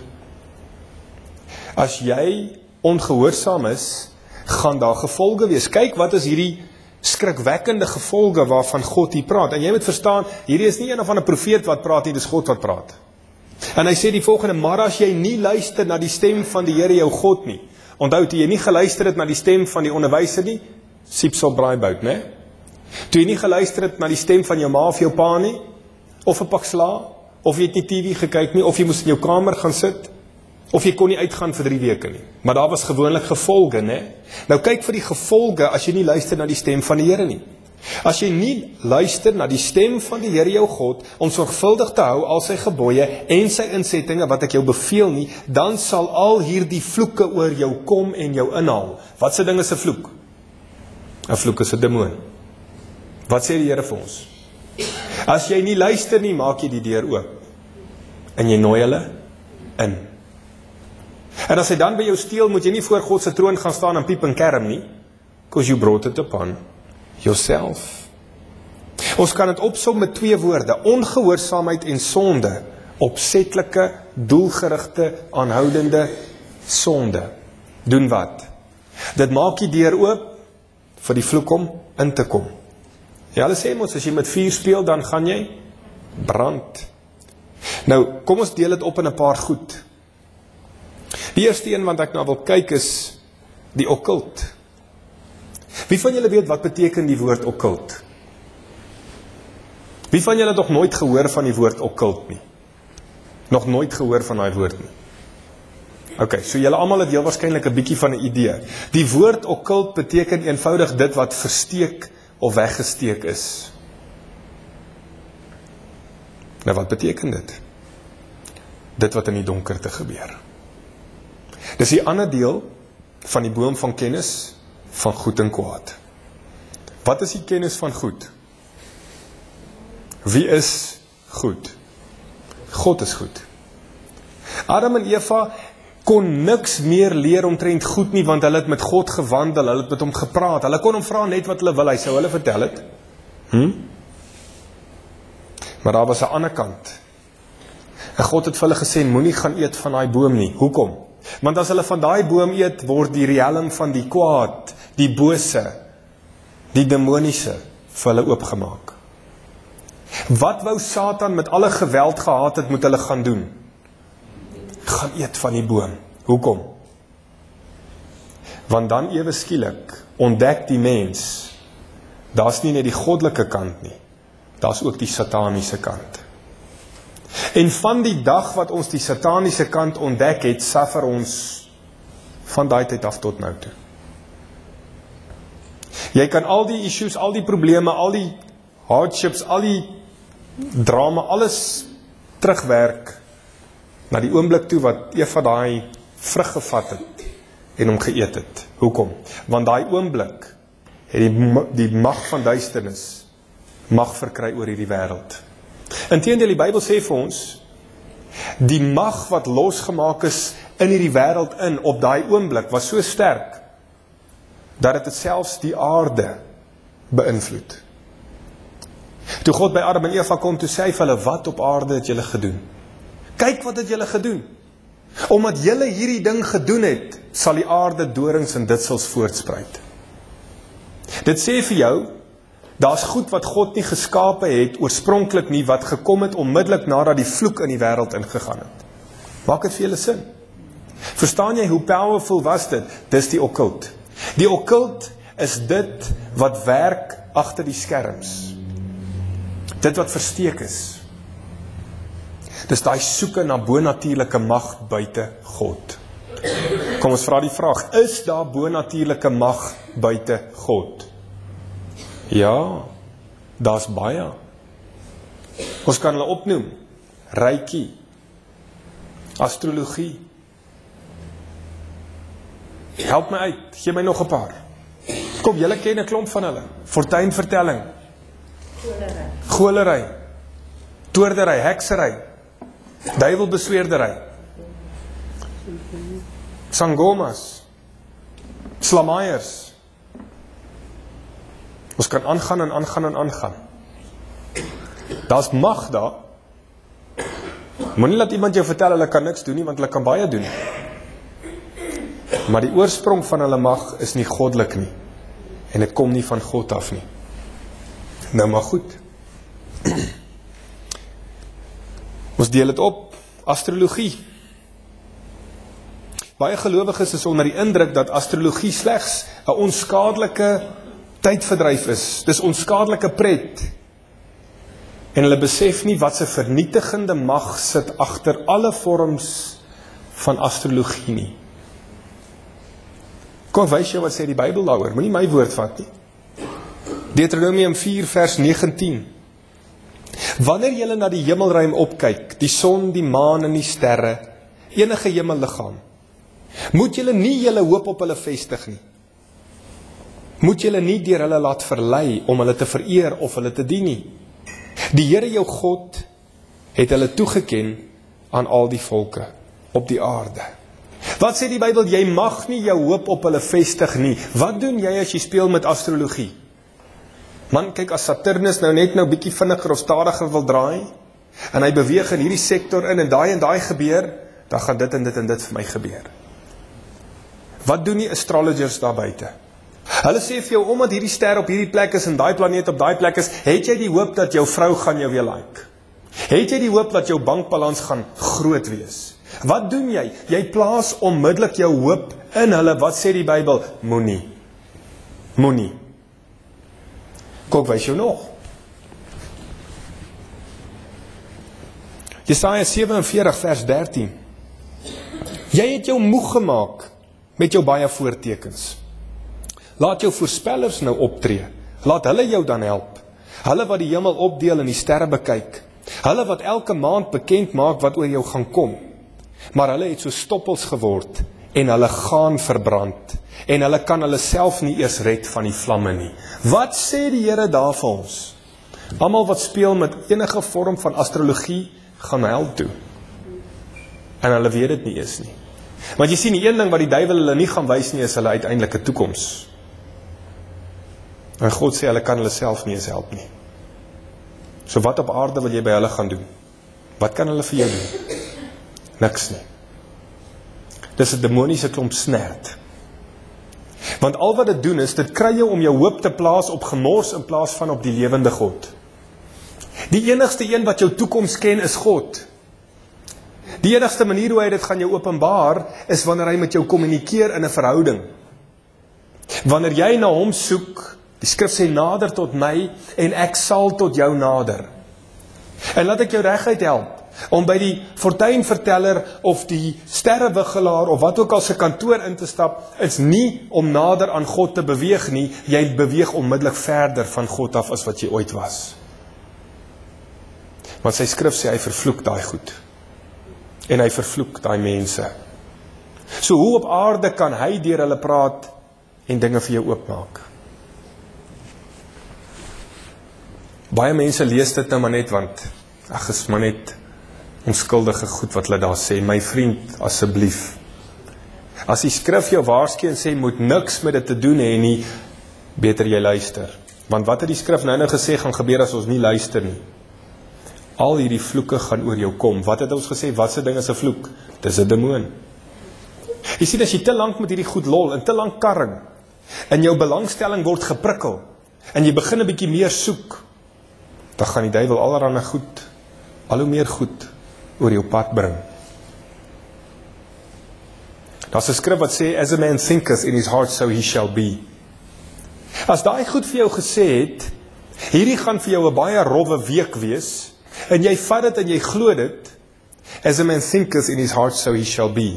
As jy ongehoorsaam is, gaan daar gevolge wees. Kyk, wat is hierdie skrikwekkende gevolge waarvan God hier praat. En jy moet verstaan, hierdie is nie een of ander profeet wat praat nie, dis God wat praat. En hy sê die volgende, maar as jy nie luister na die stem van die Here jou God nie, onthou, toe jy nie geluister het na die stem van die onderwyser nie, siepsel braaibout, né? Toe jy nie geluister het na die stem van jou ma of jou pa nie, of 'n pak sla, of jy het nie T V gekyk nie, of jy moes in jou kamer gaan sit, of jy kon nie uitgaan vir drie weke nie. Maar daar was gewoonlik gevolge, né? Nou kyk vir die gevolge as jy nie luister na die stem van die Here nie. As jy nie luister na die stem van die Here jou God, om sorgvuldig te hou al sy gebooie en sy insettinge wat ek jou beveel nie, dan sal al hierdie vloeke oor jou kom en jou inhaal. Wat se ding is 'n vloek? 'n Vloek is 'n demoon. Wat sê die Here vir ons? As jy nie luister nie, maak jy die deur oop. En jy nooi hulle in. En as hy dan by jou steel, moet jy nie voor God se troon gaan staan en piep en kerm nie, because you brought it upon yourself. Ons kan dit opsom met twee woorde, ongehoorsaamheid en sonde, opsetlike, doelgerigte, aanhoudende sonde. Doen wat? Dit maak die deur oop vir die vloek om in te kom. Ja, hulle sê ons, as jy met vuur speel, dan gaan jy brand. Nou, kom ons deel dit op in 'n paar goed. Die eerste een wat ek nou wil kyk is die okkult. Wie van julle weet wat beteken die woord okkult? Wie van julle het nog nooit gehoor van die woord okkult nie? Nog nooit gehoor van daai woord nie? Ok, so julle almal het heel waarskynlik 'n bietjie van 'n idee. Die woord okkult beteken eenvoudig dit wat versteek of weggesteek is. Nou wat beteken dit? Dit wat in die donkerte gebeur. Dis die ander deel van die boom van kennis van goed en kwaad. Wat is die kennis van goed? Wie is goed? God is goed. Adam en Eva kon niks meer leer omtrent goed nie, want hulle het met God gewandel, hulle het met hom gepraat, hulle kon hom vra net wat hulle wil, hy sou hulle vertel het. Hm? Maar daar was 'n ander kant. En God het vir hulle gesê, moenie gaan eet van daai boom nie. Hoekom? Want as hulle van daai boom eet, word die riem van die kwaad, die bose, die demoniese, vir hulle oopgemaak. Wat wou Satan met alle geweld gehad het, moet hulle gaan doen? gaan eet van die boom. Hoekom? Want dan ewe skielik ontdek die mens, daar's nie net die goddelike kant nie, daar's ook die sataniese kant. En van die dag wat ons die sataniese kant ontdek het, suffer ons van daai tyd af tot nou toe. Jy kan al die issues, al die probleme, al die hardships, al die drama, alles terugwerk na die oomblik toe wat Eva daai vrug gevat het en hom geëet het. Hoekom? Want daai oomblik het die, die mag van duisternis mag verkry oor hierdie wêreld. Inteendeel, die Bybel sê vir ons, die mag wat losgemaak is in hierdie wêreld in, op daai oomblik, was so sterk, dat dit selfs die aarde beïnvloed. Toe God by Adam en Eva kom, toe sê hy vir hulle, wat op aarde het julle gedoen? Kyk wat het julle gedoen. Omdat julle hierdie ding gedoen het, sal die aarde dorings en ditsels voortspruit. Dit sê vir jou, daar's goed wat God nie geskape het, oorspronklik nie, wat gekom het onmiddellik nadat die vloek in die wêreld ingegaan het. Maak dit vir julle sin? Verstaan jy hoe powerful was dit? Dis die okkult. Die okkult is dit wat werk agter die skerms. Dit wat versteek is. Dis daai soeke na bonatuurlike mag buite God. Kom ons vra die vraag, is daar bonatuurlike mag buite God? Ja, daar's baie. Ons kan hulle opnoem. Reiki, astrologie. Help my uit, gee my nog 'n paar. Kom, julle ken 'n klomp van hulle. Fortuinvertelling. Golery. Golery. Toordery, heksery. Duiwelbesweerdery. Sangomas. Slamaiers. Ons kan aangaan en aangaan en aangaan. Daar's mag daar. Moenie laat iemand jou vertel hulle kan niks doen nie, want hulle kan baie doen. Maar die oorsprong van hulle mag is nie goddelik nie. En dit kom nie van God af nie. Nou maar goed. Ons deel dit op. Astrologie. Baie gelowiges is onder die indruk dat astrologie slegs 'n onskadelike tydverdryf is. Dis onskadelike pret. En hulle besef nie wat se vernietigende mag sit agter alle vorms van astrologie nie. Kom, wys jou wat sê die Bybel daaroor. Moenie my woord vat nie. Deuteronomium vier vers negentien. Wanneer julle na die hemelruim opkyk, die son, die maan en die sterre, enige hemelliggaam, moet julle nie julle hoop op hulle vestig nie. Moet julle nie deur hulle laat verlei om hulle te vereer of hulle te dien nie. Die Here jou God het hulle toegeken aan al die volke op die aarde. Wat sê die Bybel? Jy mag nie jou hoop op hulle vestig nie. Wat doen jy as jy speel met astrologie? Man, kyk, as Saturnus nou net nou bietjie vinniger of stadiger wil draai, en hy beweeg in hierdie sektor in, en daai en daai gebeur, dan gaan dit en dit en dit vir my gebeur. Wat doen die astrologers daar buite? Hulle sê vir jou, omdat hierdie ster op hierdie plek is, en daai planeet op daai plek is, het jy die hoop dat jou vrou gaan jou weer like? Het jy die hoop dat jou bankbalans gaan groot wees? Wat doen jy? Jy plaas onmiddellik jou hoop in hulle. Wat sê die Bybel? Moenie. Moenie. Kom, wys jou nog. Jesaja sewe en veertig vers dertien. Jy het jou moeg gemaak met jou baie voortekens. Laat jou voorspellers nou optree. Laat hulle jou dan help. Hulle wat die hemel opdeel en die sterre bekyk. Hulle wat elke maand bekend maak wat oor jou gaan kom. Maar hulle het so stoppels geword en hulle gaan verbrand. En hulle kan hulle self nie eers red van die vlamme nie. Wat sê die Here daar vir ons? Almal wat speel met enige vorm van astrologie, gaan hel toe. En hulle weet dit nie eens nie. Want jy sien, die een ding wat die duiwel hulle nie gaan wys nie, is hulle uiteindelike toekoms. En God sê, hulle kan hulle self nie eens help nie. So wat op aarde wil jy by hulle gaan doen? Wat kan hulle vir jou doen? Niks nie. Dis 'n demoniese klomp snert. Want al wat dit doen is, dit kry jou om jou hoop te plaas op gemors in plaas van op die lewende God. Die enigste een wat jou toekoms ken is God. Die enigste manier hoe hy dit gaan jou openbaar, is wanneer hy met jou kommunikeer in 'n verhouding. Wanneer jy na hom soek, die skrif sê nader tot my, en ek sal tot jou nader. En laat ek jou reguit help, om by die fortuinverteller, of die sterrewigelaar, of wat ook al sy kantoor in te stap, is nie om nader aan God te beweeg nie, jy beweeg onmiddellik verder van God af, as wat jy ooit was. Want sy skrif sê, hy vervloek daai goed. En hy vervloek daai mense. So hoe op aarde kan hy deur hulle praat, en dinge vir jou oopmaak? Baie mense lees dit nou maar net, want, ag, is maar net onskuldige goed wat hulle daar sê. My vriend, asseblief. As die skrif jou waarsku en sê, moet niks met dit te doen hê nie, beter jy luister. Want wat het die skrif nou nou gesê gaan gebeur as ons nie luister nie? Al hierdie vloeke gaan oor jou kom. Wat het ons gesê? Wat se ding is 'n vloek? Dis 'n demoon. Jy sien, as jy te lank met hierdie goed lol, en te lank karring, en jou belangstelling word geprikkel, en jy begin 'n bietjie meer soek, dan gaan die duiwel allerhande goed, al hoe meer goed, oor jou pad bring. Daar's 'n skrif wat sê, as a man thinketh in his heart, so he shall be. As daai goed vir jou gesê het, hierdie gaan vir jou 'n baie rowwe week wees, en jy vat dit en jy glo dit, as a man thinketh in his heart, so he shall be.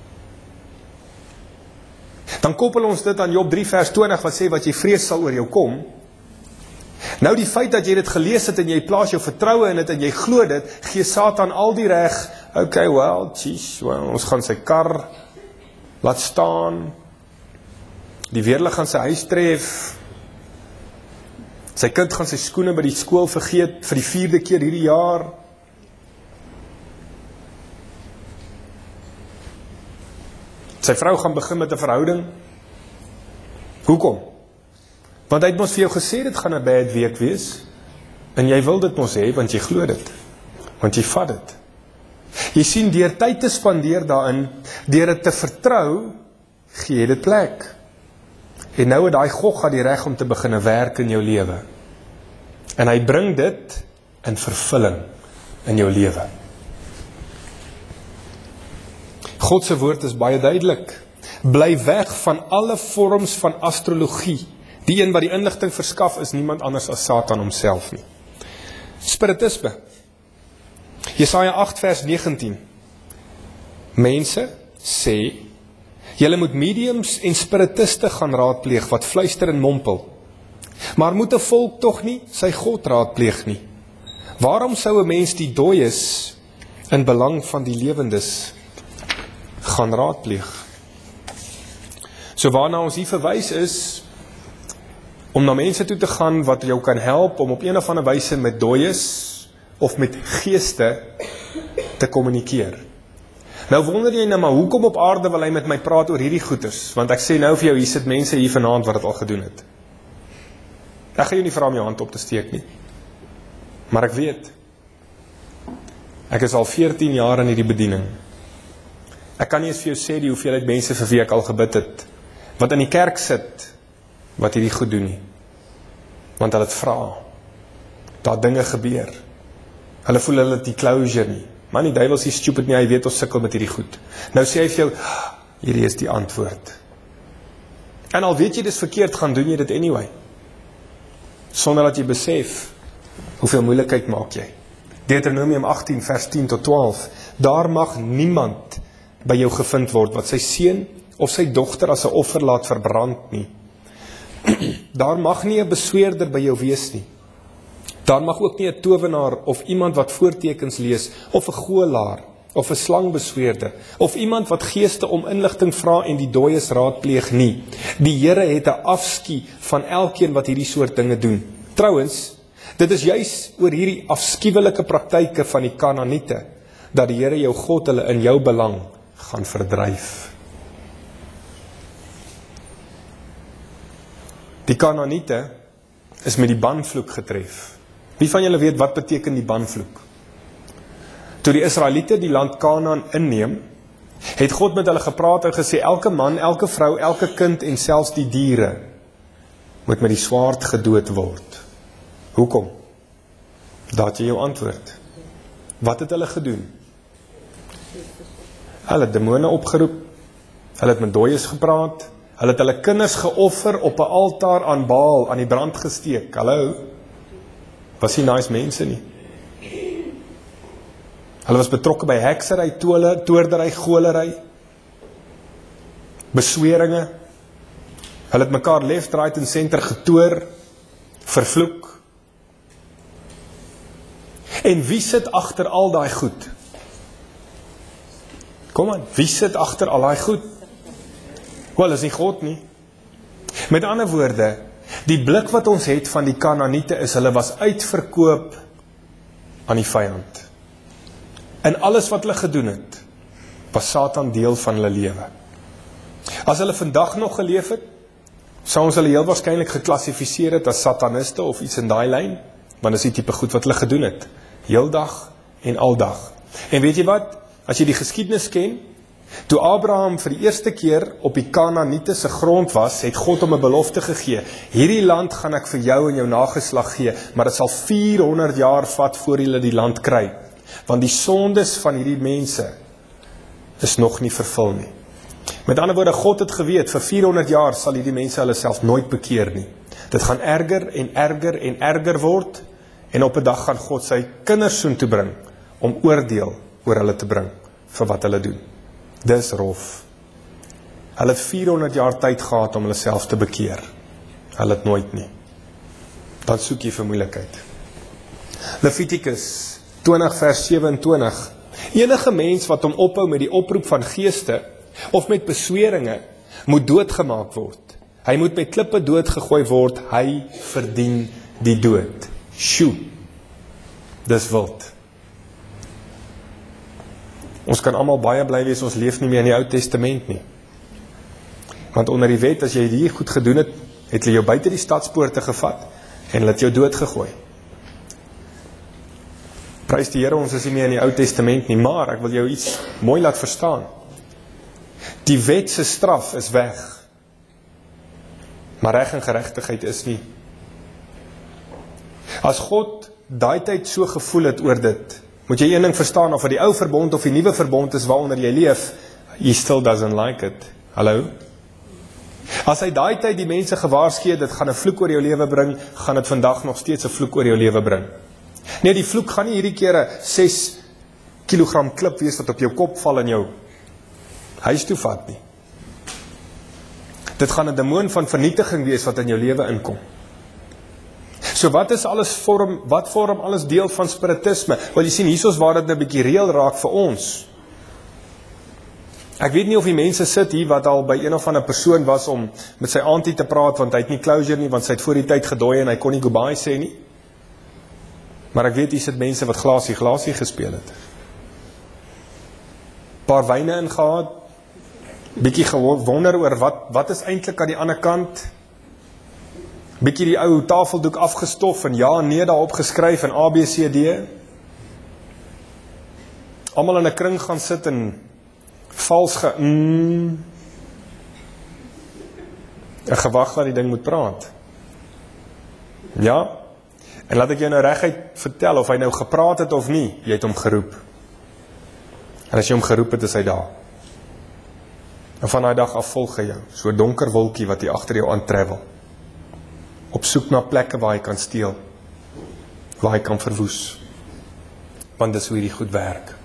Dan koppel ons dit aan Job drie vers twintig, wat sê, wat jy vrees sal oor jou kom. Nou die feit dat jy dit gelees het, en jy plaas jou vertroue in dit, en jy glo dit, gee Satan al die reg, okay, well, geez, well, ons gaan sy kar laat staan, die weerlig gaan sy huis tref, sy kind gaan sy skoene by die skool vergeet, vir die vierde keer hierdie jaar, sy vrou gaan begin met 'n verhouding. Hoekom? Want hy het mos vir jou gesê, dit gaan 'n bad week wees, en jy wil dit mos hê, want jy glo dit, want jy vat dit. Jy sien, deur tyd te spandeer daarin, deur dit te vertrou, gee jy dit plek. En nou het daai Gogga die reg om te begin werk in jou lewe. En hy bring dit in vervulling in jou lewe. God se woord is baie duidelik. Bly weg van alle vorms van astrologie. Die een wat die inligting verskaf is niemand anders as Satan homself nie. Spiritisme. Jesaja agt vers negentien. Mense sê, julle moet mediums en spiritiste gaan raadpleeg wat fluister en mompel. Maar moet 'n volk tog nie sy God raadpleeg nie? Waarom sou 'n mens die dooies in belang van die lewendes gaan raadpleeg? So waarna ons hier verwys is, om na mense toe te gaan wat jou kan help om op een of ander wyse met dooies of met geeste te kommunikeer. Nou wonder jy nou maar, hoekom op aarde wil hy met my praat oor hierdie goeders? Want ek sê nou vir jou, hier sit mense hier vanaand wat het al gedoen het. Ek gaan jou nie vra om jou hand op te steek nie. Maar ek weet, ek is al veertien jaar in hierdie bediening. Ek kan nie eens vir jou sê die hoeveelheid mense vir wie ek al gebid het, wat in die kerk sit, wat hierdie goed doen nie. Want hulle het vra, daar dinge gebeur. Hulle voel hulle het die closure nie. Man, die duiwel is nie stupid nie, hy weet ons sukkel met hierdie goed. Nou sê hy vir jou, hierdie is die antwoord. En al weet jy dis verkeerd, gaan doen jy dit anyway. Sonder dat jy besef, hoeveel moeilikheid maak jy. Deuteronomium agttien vers tien tot twaalf, daar mag niemand by jou gevind word, wat sy seun of sy dogter as 'n offer laat verbrand nie. Daar mag nie 'n besweerder by jou wees nie. Daar mag ook nie 'n towenaar of iemand wat voortekens lees, of 'n goelaar, of 'n slangbesweerder, of iemand wat geeste om inligting vra en die dooies raadpleeg nie. Die Here het 'n afskie van elkeen wat hierdie soort dinge doen. Trouwens, dit is juis oor hierdie afskuwelike praktyke van die Kanaaniete, dat die Here jou God hulle in jou belang gaan verdryf. Die Kanaaniete is met die banvloek getref. Wie van julle weet wat beteken die banvloek? Toe die Israeliete die land Kanaan inneem, het God met hulle gepraat en gesê, elke man, elke vrou, elke kind en selfs die diere moet met die swaard gedood word. Hoekom? Daar het jy jou antwoord. Wat het hulle gedoen? Hulle het demone opgeroep, hulle het met dooies gepraat, hulle het hulle kinders geoffer op 'n altaar aan Baal, aan die brand gesteek. Hallo, was nie nice mense nie. Hulle was betrokke by heksery, tole, toordery, goolery, besweringe. Hulle het mekaar left, right en center getoor, vervloek. En wie sit agter al daai goed? Kom aan, wie sit agter al daai goed? Wel, is nie God nie. Met ander woorde, die blik wat ons het van die Kanaaniete is, hulle was uitverkoop aan die vyand. En alles wat hulle gedoen het, was Satan deel van hulle lewe. As hulle vandag nog geleef het, sou ons hulle heel waarskynlik geklassifiseer het as sataniste of iets in daai lyn, want is die tipe goed wat hulle gedoen het, heeldag en aldag. En weet jy wat, as jy die geskiedenis ken, toe Abraham vir die eerste keer op die Kanaaniete se grond was, het God hom 'n belofte gegee. Hierdie land gaan ek vir jou en jou nageslag gee, maar dit sal vierhonderd jaar vat voor hulle die land kry. Want die sondes van hierdie mense is nog nie vervul nie. Met ander woorde, God het geweet, vir vierhonderd jaar sal hierdie mense hulle self nooit bekeer nie. Dit gaan erger en erger en erger word, en op 'n dag gaan God sy kinders soontoe bring, om oordeel oor hulle te bring, vir wat hulle doen. Dis rof. Hulle het vierhonderd jaar tyd gehad om hulle self te bekeer. Hulle het nooit nie. Dan soek jy vir moeilikheid. Levitikus twintig vers sewenentwintig. Enige mens wat hom ophou met die oproep van geeste, of met besweringe, moet doodgemaak word. Hy moet met klippe doodgegooi word, hy verdien die dood. Sjoe, dis wild. Ons kan almal baie bly wees, ons leef nie meer in die Ou Testament nie. Want onder die wet, as jy hier goed gedoen het, het hulle jou buite die stadspoorte gevat, en hulle het jou doodgegooi. Prys die Here, ons is nie meer in die Ou Testament nie, maar ek wil jou iets mooi laat verstaan. Die wet se straf is weg, maar reg en geregtigheid is nie. As God daai tyd so gevoel het oor dit, moet jy een ding verstaan, of het die ou verbond of die nuwe verbond is waaronder jy leef, he still doesn't like it. Hallo? As hy daai tyd die mense gewaarsku het, dit gaan 'n vloek oor jou lewe bring, gaan dit vandag nog steeds 'n vloek oor jou lewe bring. Nee, die vloek gaan nie hierdie keer 'n ses kilogram klip wees wat op jou kop val en jou huis toe vat nie. Dit gaan 'n demoon van vernietiging wees wat in jou lewe inkom. So wat is alles vorm, wat vorm alles deel van spiritisme? Want jy sien, hier is waar dit 'n bietjie reël raak vir ons. Ek weet nie of die mense sit hier wat al by een of ander persoon was om met sy auntie te praat, want hy het nie closure nie, want sy het voor die tyd gedooi en hy kon nie goodbye sê nie. Maar ek weet hier sit mense wat glasie glasie gespeel het. Paar wyne ingehaat, bietjie gewonder oor wat, wat is eintlik aan die ander kant, bietjie die ou tafeldoek afgestof en ja, nee daarop geskryf en A B C D. Almal in 'n kring gaan sit en vals ge... Mm, en gewag dat die ding moet praat. Ja, en laat ek jou nou reguit vertel, of hy nou gepraat het of nie, jy het hom geroep. En as jy hom geroep het, is hy daar. En van daai dag af volg hy jou, so 'n donker wolkie wat hy agter jou aan travel. Op soek na plekke waar hy kan steel, waar hy kan verwoes. Want dis hoe hierdie goed werk.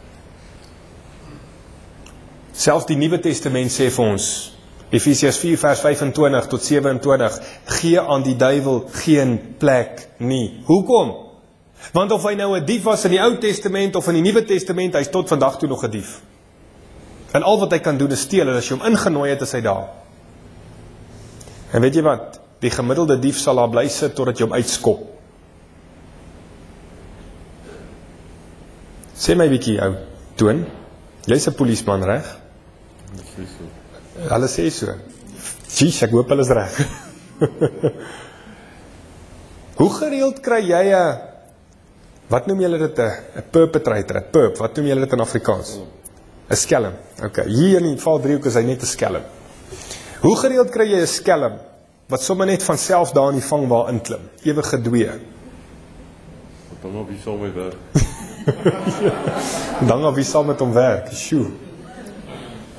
Selfs die Nuwe Testament sê vir ons, Efesiërs vier vers vyfentwintig tot sewenentwintig, gee aan die duiwel geen plek nie. Hoekom? Want of hy nou 'n dief was in die Ou Testament of in die Nuwe Testament, hy is tot vandag toe nog 'n dief. En al wat hy kan doen is steel, en as jy hom ingenooi het, is hy daar. En weet jy wat? Die gemiddelde dief sal daar bly sit totdat jy hom uitskop. Sê my bietjie, ou Toon, jy's 'n polisieman, reg? Hulle sê so. Jeez, ek hoop hulle is reg. Hoe gereeld kry jy 'n, wat noem julle dit, 'n perpetrator, 'n perp, wat noem julle dit in Afrikaans? 'n Skelm. Okay, hier in die Valdriehoek is hy net 'n skelm. Hoe gereeld kry jy 'n skelm wat sommer net van self daar in die vangwa inklim, ewige dwee? Dan op wie sal my werk? Dan op wie sal met hom werk? Sjoe.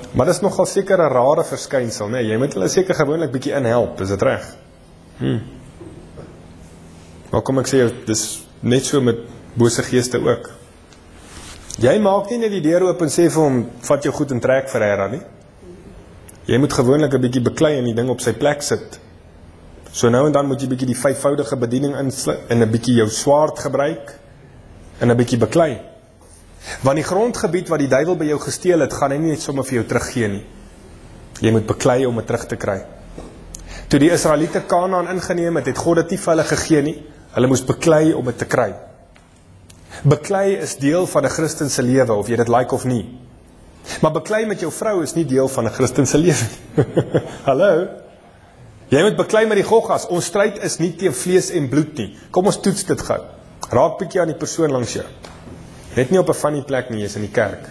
Maar dit is nogal seker 'n rare verskynsel, nee, jy moet hulle seker gewoonlik bietjie inhelp, is dit reg? Hmm. Maar kom ek sê jou, dis net so met bose geeste ook. Jy maak nie net die deur oop en sê vir hom, vat jou goed en trek Ferreira nie. Jy moet gewoonlik 'n bietjie beklei en die ding op sy plek sit. So nou en dan moet jy bietjie die vyfvoudige bediening insluit en 'n bietjie jou swaard gebruik en 'n bietjie beklei. Want die grondgebied wat die duiwel by jou gesteel het, gaan hy nie net sommer vir jou teruggee nie. Jy moet beklei om dit terug te kry. Toe die Israeliete Kanaan ingeneem het, het God dit nie vir hulle gegee nie. Hulle moes beklei om dit te kry. Beklei is deel van 'n Christense lewe, of jy dit like of nie. Maar beklei met jou vrou is nie deel van 'n Christense lewe. Hallo? Jy moet beklei met die goggas. Ons stryd is nie teen vlees en bloed nie. Kom ons toets dit gou. Raak bietjie aan die persoon langs jou. Net nie op 'n funny plek nie, jy's in die kerk.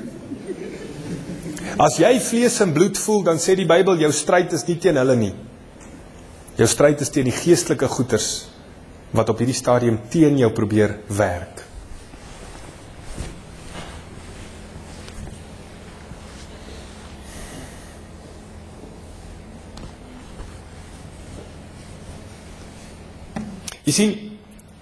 As jy vlees en bloed voel, dan sê die Bybel, jou stryd is nie teen hulle nie. Jou stryd is teen die geestelike goeters, wat op hierdie stadium teen jou probeer werk. Jy sien,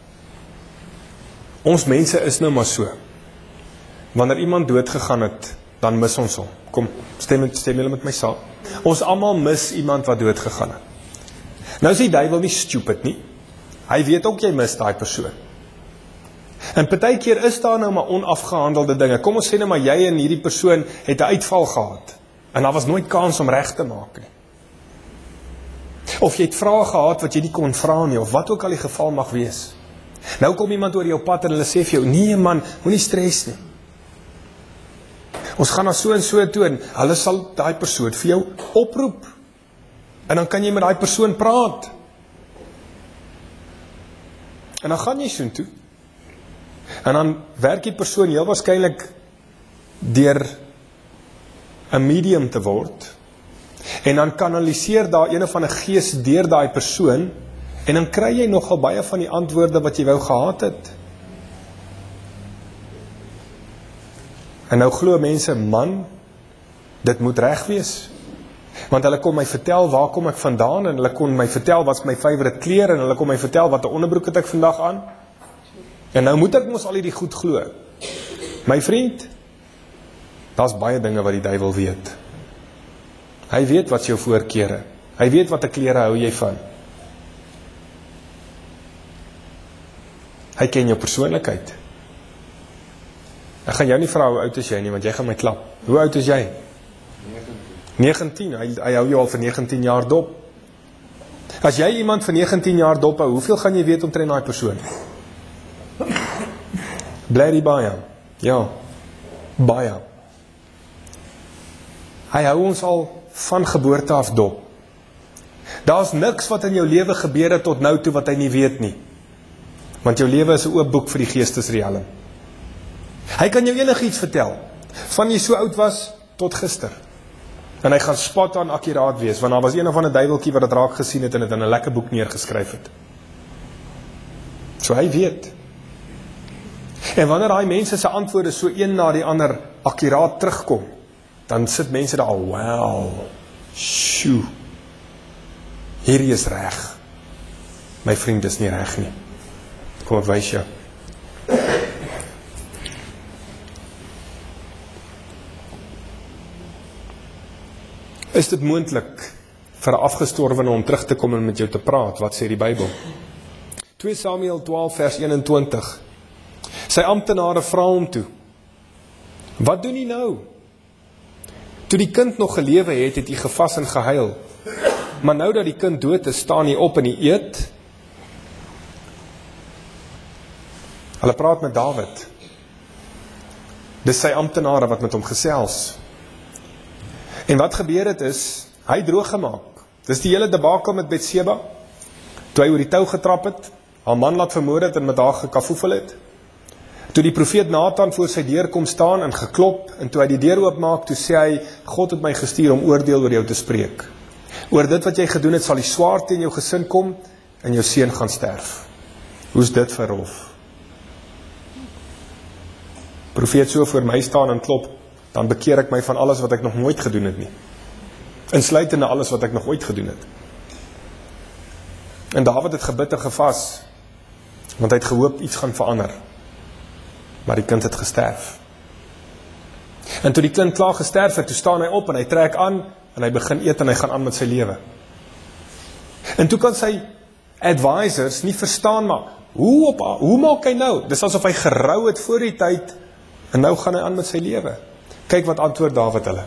ons mense is nou maar so. Wanneer iemand dood gegaan het, dan mis ons hom. Kom, stem, stem julle met my saam. Ons almal mis iemand wat dood gegaan het. Nou is die duiwel nie stupid nie. Hy weet ook jy mis daai persoon. En partykeer is daar nou maar onafgehandelde dinge. Kom ons sê nou maar jy en hierdie persoon het 'n uitval gehad. En daar was nooit kans om reg te maak nie. Of jy het vrae gehad wat jy nie kon vra nie, of wat ook al die geval mag wees. Nou kom iemand oor jou pad en hulle sê vir jou, nee man, moenie stres nie. Ons gaan na so en so toe en hulle sal daai persoon vir jou oproep. En dan kan jy met daai persoon praat. En dan gaan jy so toe. En dan werk die persoon heel waarskynlik deur 'n medium te word. En dan kanaliseer daar een of ander gees deur daai persoon en dan kry jy nogal baie van die antwoorde wat jy wou gehad het. En nou glo mense, man, dit moet reg wees. Want hulle kon my vertel waar kom ek vandaan en hulle kon my vertel wat is my favourite kleur en hulle kon my vertel wat 'n onderbroek het ek vandag aan. En nou moet ek mos al hierdie goed glo. My vriend, daar's baie dinge wat die duiwel weet. Hy weet wat jou voorkeure. Hy weet wat 'n klere hou jy van. Hy ken jou persoonlikheid. Ek gaan jou nie vra hoe oud is jy nie, want jy gaan my klap. Hoe oud is jy? negentien. Hy, hy hou jou al vir negentien jaar dop. As jy iemand vir negentien jaar dop hou, hoeveel gaan jy weet omtrent daai persoon? Bly baie. Ja. Baie. Hy hou ons al van geboorte af dop. Daar's niks wat in jou lewe gebeur het tot nou toe wat hy nie weet nie. Want jou lewe is 'n oop boek vir die geestesriem. Hy kan jou enigiets vertel, van jy so oud was tot gister. En hy gaan spot aan akkuraat wees, want daar was een of ander duiweltjie wat dit raak gesien het en dit in 'n lekker boek neergeskryf het. So hy weet. En wanneer daai mense se antwoorde so een na die ander akkuraat terugkom, dan sit mense daar al, wow, shoo, hierdie is reg. My vriend, is nie reg nie. Kom ek wys jou. Is dit moontlik vir 'n afgestorwene om terug te kom en met jou te praat? Wat sê die Bybel? twee Samuel twaalf vers eenentwintig. Sy amptenare vra hom toe, wat doen jy nou? Toe die kind nog gelewe het, het hy gevas en gehuil. Maar nou dat die kind dood is, staan hy op en hy eet. Hulle praat met Dawid. Dis sy amptenare wat met hom gesels. En wat gebeur het is, hy droog gemaak. Dis die hele debakel met Betseba, toe hy oor die tou getrap het, haar man laat vermoor het en met haar gekafoefel het. Toe die profeet Nathan voor sy deur kom staan en geklop, en toe hy die deur oopmaak, toe sê hy, God het my gestuur om oordeel oor jou te spreek. Oor dit wat jy gedoen het, sal die swaard teen jou gesin kom, en jou seun gaan sterf. Hoe's dit vir Rolf? Profeet so voor my staan en klop, dan bekeer ek my van alles wat ek nog nooit gedoen het nie. Insluitende alles wat ek nog ooit gedoen het. En Dawid het gebid en gevas, want hy het gehoop iets gaan verander. Maar die kind het gesterf. En toe die kind klaar gesterf het, toe staan hy op en hy trek aan, en hy begin eet en hy gaan aan met sy lewe. En toe kan sy advisors nie verstaan, maar hoe, op, hoe maak hy nou? Dis asof hy gerou het voor die tyd, en nou gaan hy aan met sy lewe. Kyk wat antwoord Dawid hulle.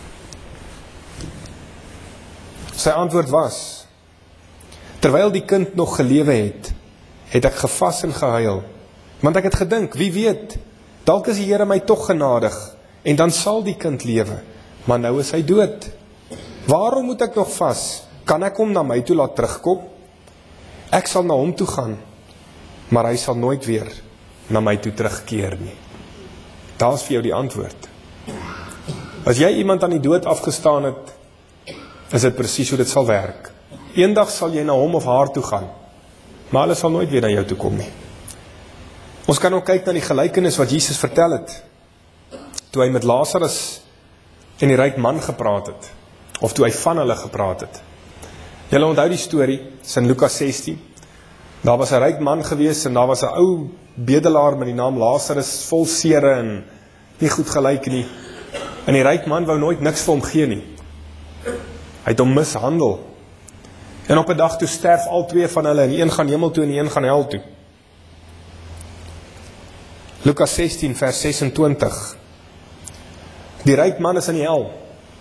Sy antwoord was, terwyl die kind nog gelewe het, het ek gevas en gehuil, want ek het gedink, wie weet, dalk is die Here my tog genadig, en dan sal die kind lewe, maar nou is hy dood. Waarom moet ek nog vas? Kan ek hom na my toe laat terugkom? Ek sal na hom toe gaan, maar hy sal nooit weer na my toe terugkeer nie. Daar is vir jou die antwoord. As jy iemand aan die dood afgestaan het, is dit presies hoe dit sal werk. Eendag sal jy na hom of haar toe gaan, maar hulle sal nooit weer na jou toe kom nie. Ons kan ook kyk na die gelykenis wat Jesus vertel het, toe hy met Lazarus en die ryk man gepraat het, of toe hy van hulle gepraat het. Julle onthou die storie, is in Lukas sestien, daar was 'n ryk man gewees, en daar was 'n ou bedelaar met die naam Lazarus, vol sere en nie goed gelyk nie, en die ryk man wou nooit niks vir hom gee nie. Hy het hom mishandel, en op 'n dag toe sterf al twee van hulle, en die een gaan hemel toe en die een gaan hel toe. Lukas sestien vers sesentwintig. Die ryk man is in die hel.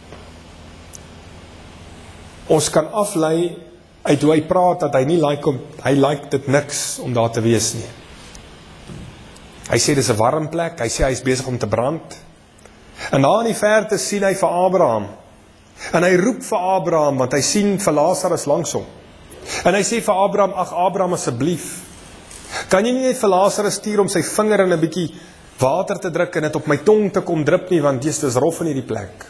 Ons kan aflei uit hoe hy praat, dat hy nie like om, hy like dit niks om daar te wees nie. Hy sê dis 'n warm plek, hy sê hy is besig om te brand. En daar in die verte sien hy vir Abraham. En hy roep vir Abraham, want hy sien vir Lazarus langs hom. En hy sê vir Abraham, ag Abraham asseblief, kan jy nie net vir Lazarus stuur om sy vinger in 'n bietjie water te druk en dit op my tong te kom drup nie, want dis rof in hierdie plek.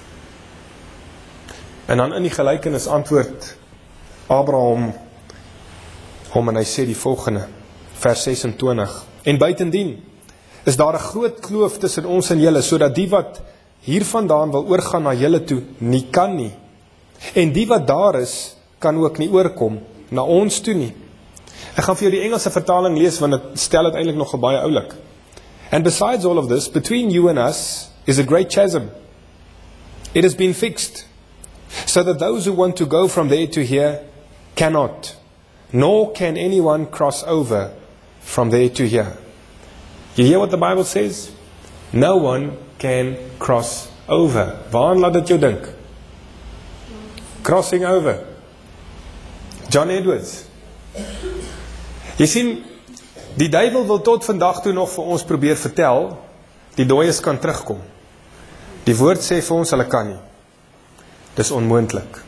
En dan in die gelykenis antwoord Abraham hom en hy sê die volgende, vers sesentwintig. En buitendien is daar 'n groot kloof tussen ons en julle, sodat die wat hiervandaan wil oorgaan na julle toe, nie kan nie. En die wat daar is, kan ook nie oorkom na ons toe nie. Ek gaan vir jou die Engelse vertaling lees, want dit stel het eintlik nog baie oulik. And besides all of this, between you and us is a great chasm. It has been fixed, so that those who want to go from there to here cannot, nor can anyone cross over from there to here. You hear what the Bible says? No one can cross over. Waaraan laat dit jou dink? Crossing over. John Edwards. Jy sien, die duiwel wil tot vandag toe nog vir ons probeer vertel, die dooies kan terugkom. Die woord sê vir ons, hulle kan nie. Dis onmoontlik.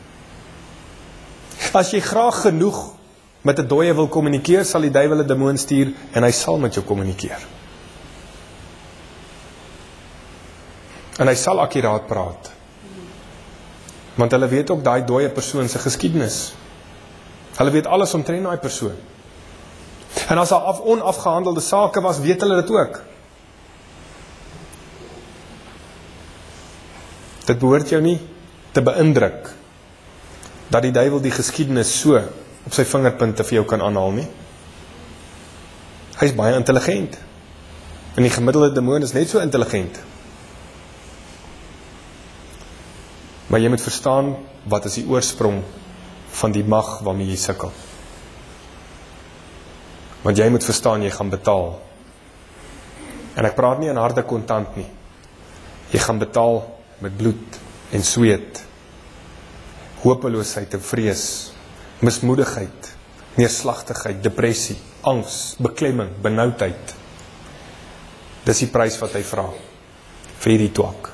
As jy graag genoeg met 'n dooie wil kommunikeer, sal die duiwel 'n demoon stuur en hy sal met jou kommunikeer. En hy sal akkuraat praat. Want hulle weet ook daai dooie persoon se geskiedenis. Hulle weet alles omtrent daai persoon. En as daar af, onafgehandelde sake was, weet hulle dit ook. Dit behoort jou nie te beïndruk dat die duiwel die geskiedenis so op sy vingerpunte vir jou kan aanhaal nie. Hy is baie intelligent. En die gemiddelde demoon is net so intelligent. Maar jy moet verstaan, wat is die oorsprong van die mag waarmee jy sukkel. Want jy moet verstaan, jy gaan betaal. En ek praat nie in harde kontant nie. Jy gaan betaal met bloed en sweet, hopeloosheid en vrees, mismoedigheid, neerslagtigheid, depressie, angs, beklemming, benoudheid. Dis die prys wat hy vra vir hierdie twak.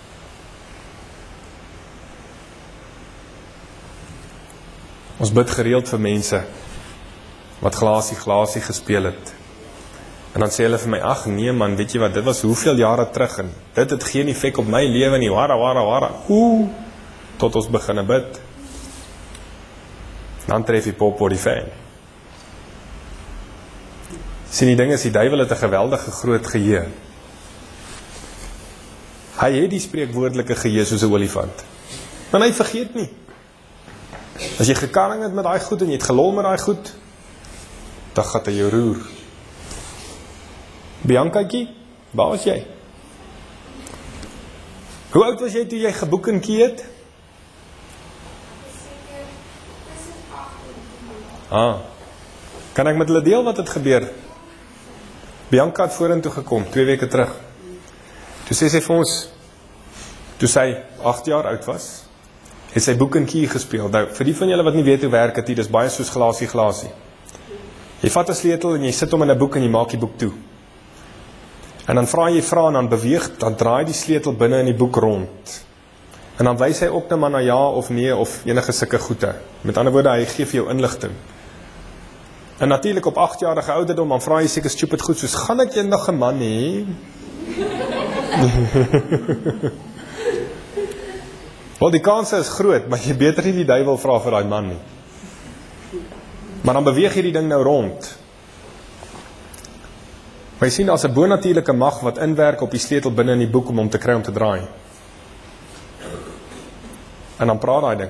Ons bid gereeld vir mense wat glasie glasie gespeel het. En dan sê hulle vir my, ag nee man, weet jy wat, dit was hoeveel jare terug en dit het geen effek op my lewe nie, wara, wara, wara. Oeh, tot ons beginne bid. Dan tref die pop op die fan. Sien die ding is, die duiwel het 'n geweldige groot geheue. Hy het die spreekwoordelike geheue soos 'n olifant. Maar hy vergeet nie. As jy gekarring het met daai goed en jy het gelol met daai goed, dan gaan hy jou roer. Biancaatjie, waar was jy? Hoe oud was jy toe jy geboekenkie het? Ah, kan ek met hulle deel wat het gebeur? Bianca het vorentoe gekom, twee weke terug. Toe sê sy vir ons, toe sy agt jaar oud was, het sy boekenkie gespeel. Nou, vir die van julle wat nie weet hoe werk het, dis baie soos glasie glasie. Jy vat 'n sleutel en jy sit hom in 'n boek en jy maak die boek toe. En dan vra jy vra en dan beweeg, dan draai die sleutel binne in die boek rond. En dan wys hy op net maar na ja of nee of enige sulke goede. Met ander woorde, hy gee vir jou inligting. En natuurlik op agtjarige ouderdom, dan vra jy seker stupid goed soos, gaan ek eendag 'n man hê? Wel, die kanse is groot, maar jy beter nie die duiwel vra vir daai man nie. Maar dan beweeg jy die ding nou rond. Maar jy sien, daar's 'n bonatuurlike mag wat inwerk op die sleutel binne in die boek om hom te kry om te draai. En dan praat daai ding.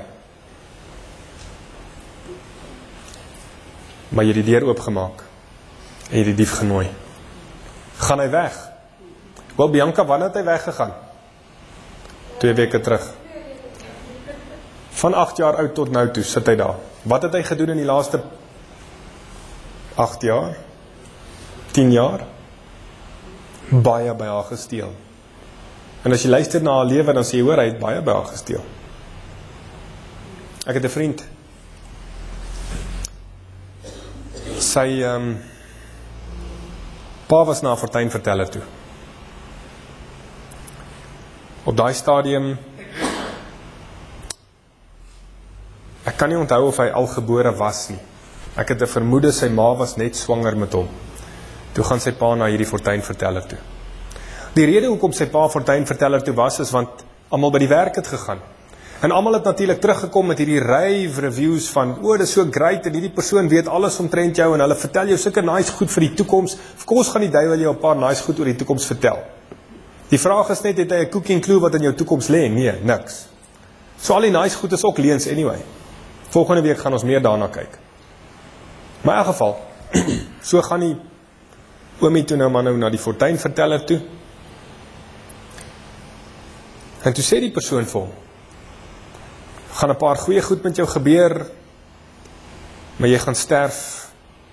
Maar jy het die deur oopgemaak en jy het die dief genooi. Gaan hy weg? Wel, Bianca, wanneer het hy weggegaan? Twee weke terug. Van agt jaar oud tot nou toe sit hy daar. Wat het hy gedoen in die laaste agt jaar? tien jaar? Baie by haar gesteel. En as jy luister na haar lewe, dan sê jy, hoor, hy het baie by haar gesteel. Ek het 'n vriend. Sy um, pa was na 'n fortuinverteller toe. Op daai stadium, ek kan nie onthou of hy al gebore was nie. Ek het 'n vermoede sy ma was net swanger met hom. Toe gaan sy pa na hierdie fortuinverteller toe. Die rede hoekom sy pa fortuinverteller toe was, is want almal by die werk het gegaan. En almal het natuurlik teruggekom met hierdie rave reviews van, o, dit is so great, en hierdie persoon weet alles omtrent jou, en hulle vertel jou sulke nice goed vir die toekoms. Of course gaan die duiwel jou 'n paar nice goed oor die toekoms vertel. Die vraag is net, het hy 'n cooking clue wat in jou toekoms lê? Nee, niks. So al die nice goed is ook leuns anyway. Volgende week gaan ons meer daarna kyk. Maar in elk geval, so gaan die oomie toe nou maar nou na die fortuinverteller toe. En toe sê die persoon vir hom, gaan 'n paar goeie goed met jou gebeur, maar jy gaan sterf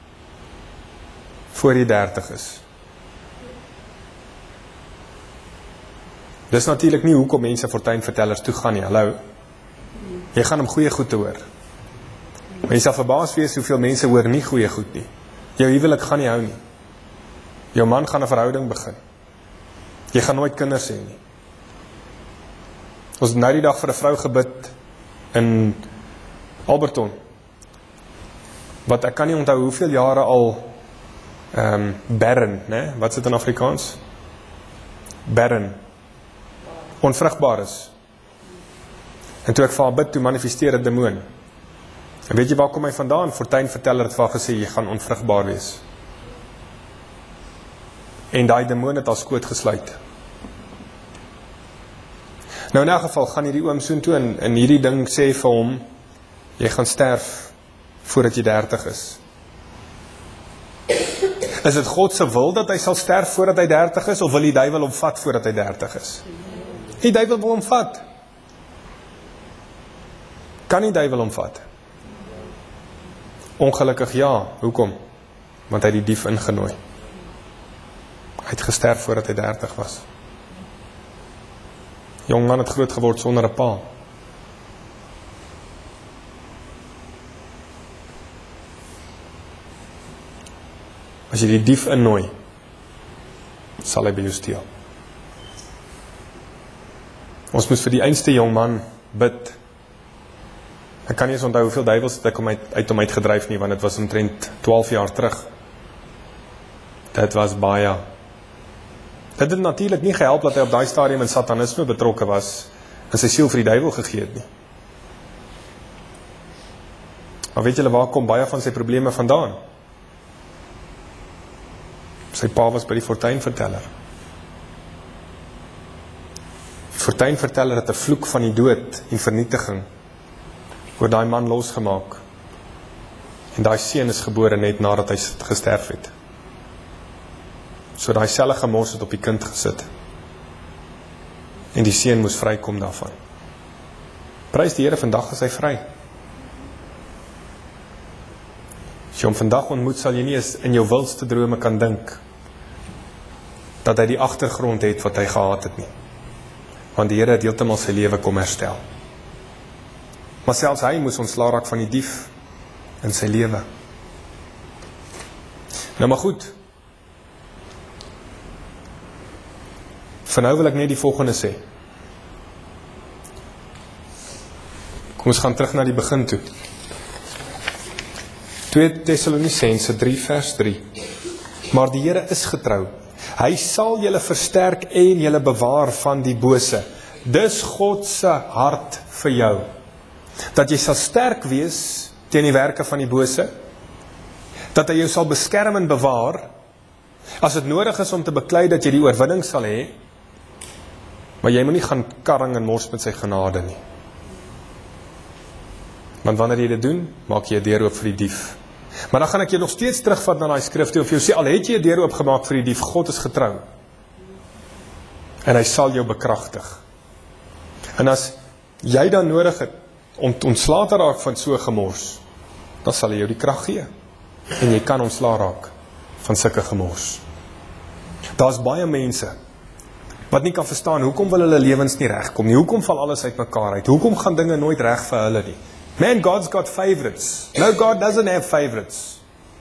voor jy dertig is. Dis natuurlik nie hoekom mense fortuinvertellers toe gaan nie, hallo. Jy gaan om goeie goed te hoor. Maar jy sal verbaas wees hoeveel mense hoor nie goeie goed nie. Jou huwelik gaan nie hou nie. Jou man gaan 'n verhouding begin. Jy gaan nooit kinders hê nie. Ons het nou die dag vir 'n vrou gebid in Alberton, wat ek kan nie onthou hoeveel jare al um, barren, né? Wat is dit in Afrikaans? Barren. Onvrugbaar is. En toe ek vir haar bid, toe manifesteer 'n demoon. En weet jy waar kom hy vandaan? Fortuinverteller het vir haar gesê, jy gaan onvrugbaar wees. En daai demoon het haar skoot gesluit. Nou in elk geval gaan hierdie oom soontoe en, en hierdie ding sê vir hom, jy gaan sterf voordat jy dertig is. Is dit God se wil dat hy sal sterf voordat hy dertig is, of wil die duiwel hom vat voordat hy dertig is? Die duiwel wil hom vat. Kan die duiwel hom vat? Ongelukkig ja. Hoekom? Want hy het die dief ingenooi. Hy het gesterf voordat hy dertig was. Jong man het groot geword sonder 'n pa. As jy die dief innooi, sal hy by jou steel. Ons moes vir die einste jong man bid. Ek kan nie eens onthou hoeveel duiwels het ek om uit, uit hom uitgedryf nie, want dit was omtrent twaalf jaar terug. Dit was baie. Dit het natuurlik nie gehelp dat hy op daai stadium in satanisme betrokke was en sy siel vir die duiwel gegee het nie. Maar weet julle waar kom baie van sy probleme vandaan? Sy pa was by die fortuinverteller. Fortuin vertel dat 'n vloek van die dood en vernietiging oor daai man losgemaak. En daai seun is gebore net nadat hy gesterf het. So daai selfe gemors het op die kind gesit. En die seun moes vrykom daarvan. Prys die Here, vandag is hy vry. As jy hom vandag ontmoet, sal jy nie eens in jou wildste drome kan dink dat hy die agtergrond het wat hy gehad het nie. Want die Here het heeltemal sy lewe kom herstel. Maar selfs hy moes ontslaa raak van die dief in sy lewe. Nou maar goed. Vir nou wil ek net die volgende sê. Kom ons gaan terug na die begin toe. tweede Tessalonisense drie vers drie. Maar die Here is getrou. Hy sal julle versterk en julle bewaar van die bose. Dis God se hart vir jou. Dat jy sal sterk wees teen die werke van die bose. Dat hy jou sal beskerm en bewaar. As dit nodig is om te beklei dat jy die oorwinning sal hê. Maar jy moet nie gaan karring en mors met sy genade nie. Want wanneer jy dit doen, maak jy 'n deur oop vir die dief. Maar dan gaan ek jou nog steeds terugvat na daai skrif toe, of jy sê, al het jy 'n deur oopgemaak vir die dief, God is getrou. En hy sal jou bekragtig. En as jy dan nodig het om ontslae te raak van so gemors, dan sal hy jou die krag gee. En jy kan ontslae raak van sulke gemors. Daar's baie mense wat nie kan verstaan, hoekom wil hulle lewens nie regkom nie, hoekom val alles uit mekaar uit, hoekom gaan dinge nooit reg vir hulle nie. Man, God's got favorites. No, God doesn't have favorites.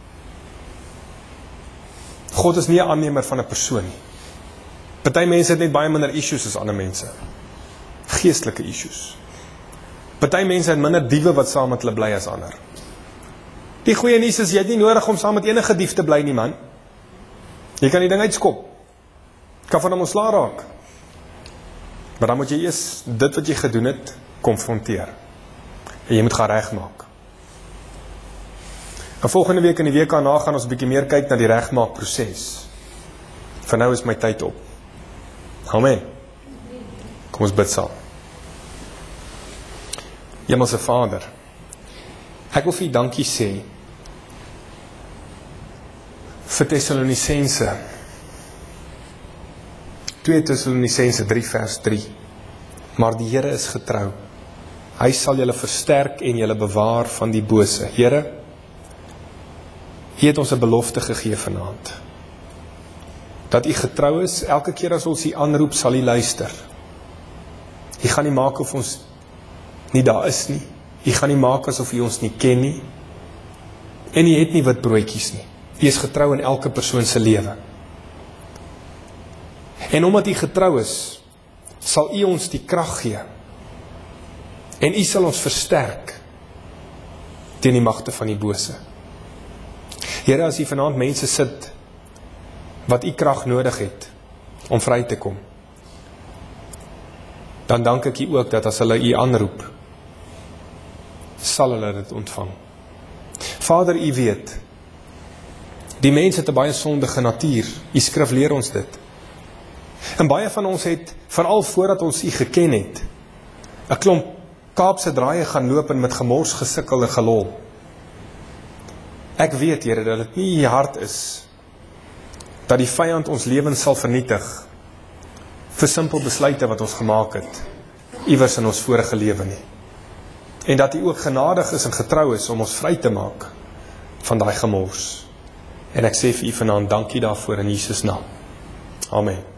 God is nie 'n aannemer van 'n persoon nie. Party mense het net baie minder issues as ander mense. Geestelike issues. Party mense het minder diewe wat saam met hulle bly as ander. Die goeie nuus is, jy het nie nodig om saam met enige dief te bly nie, man. Jy kan die ding uitskop. Kan van hom ontslae raak. Maar dan moet jy eers dit wat jy gedoen het, konfronteer. En jy moet gaan regmaak. En volgende week en die week daarna gaan ons 'n bietjie meer kyk na die regmaakproses. Vir nou is my tyd op. Amen. Kom ons bid saam. Hemelse Vader, ek wil vir U dankie sê vir Tessalonisense. tweede Tessalonisense drie vers drie. Maar die Here is getrou. Hy sal julle versterk en julle bewaar van die bose. Here, U het ons 'n belofte gegee vanaand. Dat U getrou is, elke keer as ons U aanroep, sal U luister. U gaan nie maak of ons nie daar is nie. U gaan nie maak asof U ons nie ken nie. En U het nie wit broodjies nie. U is getrou in elke persoon se lewe. En omdat U getrou is, sal U ons die krag gee. En U sal ons versterk teen die magte van die bose. Here, as U vanaand mense sit wat U krag nodig het om vry te kom, dan dank ek U ook dat as hulle U aanroep, sal hulle dit ontvang. Vader, U weet, die mens het 'n baie sondige natuur. U skrif leer ons dit. En baie van ons het, veral voordat ons U geken het, 'n klomp Kaapse draaie gaan loop en met gemors gesukkel en gelol. Ek weet, Here, dat dit nie U hart is dat die vyand ons lewens sal vernietig vir simpel besluite wat ons gemaak het iewers in ons vorige lewe nie. En dat U ook genadig is en getrou is om ons vry te maak van daai gemors. En ek sê vir U vanaand dankie daarvoor in Jesus naam. Amen.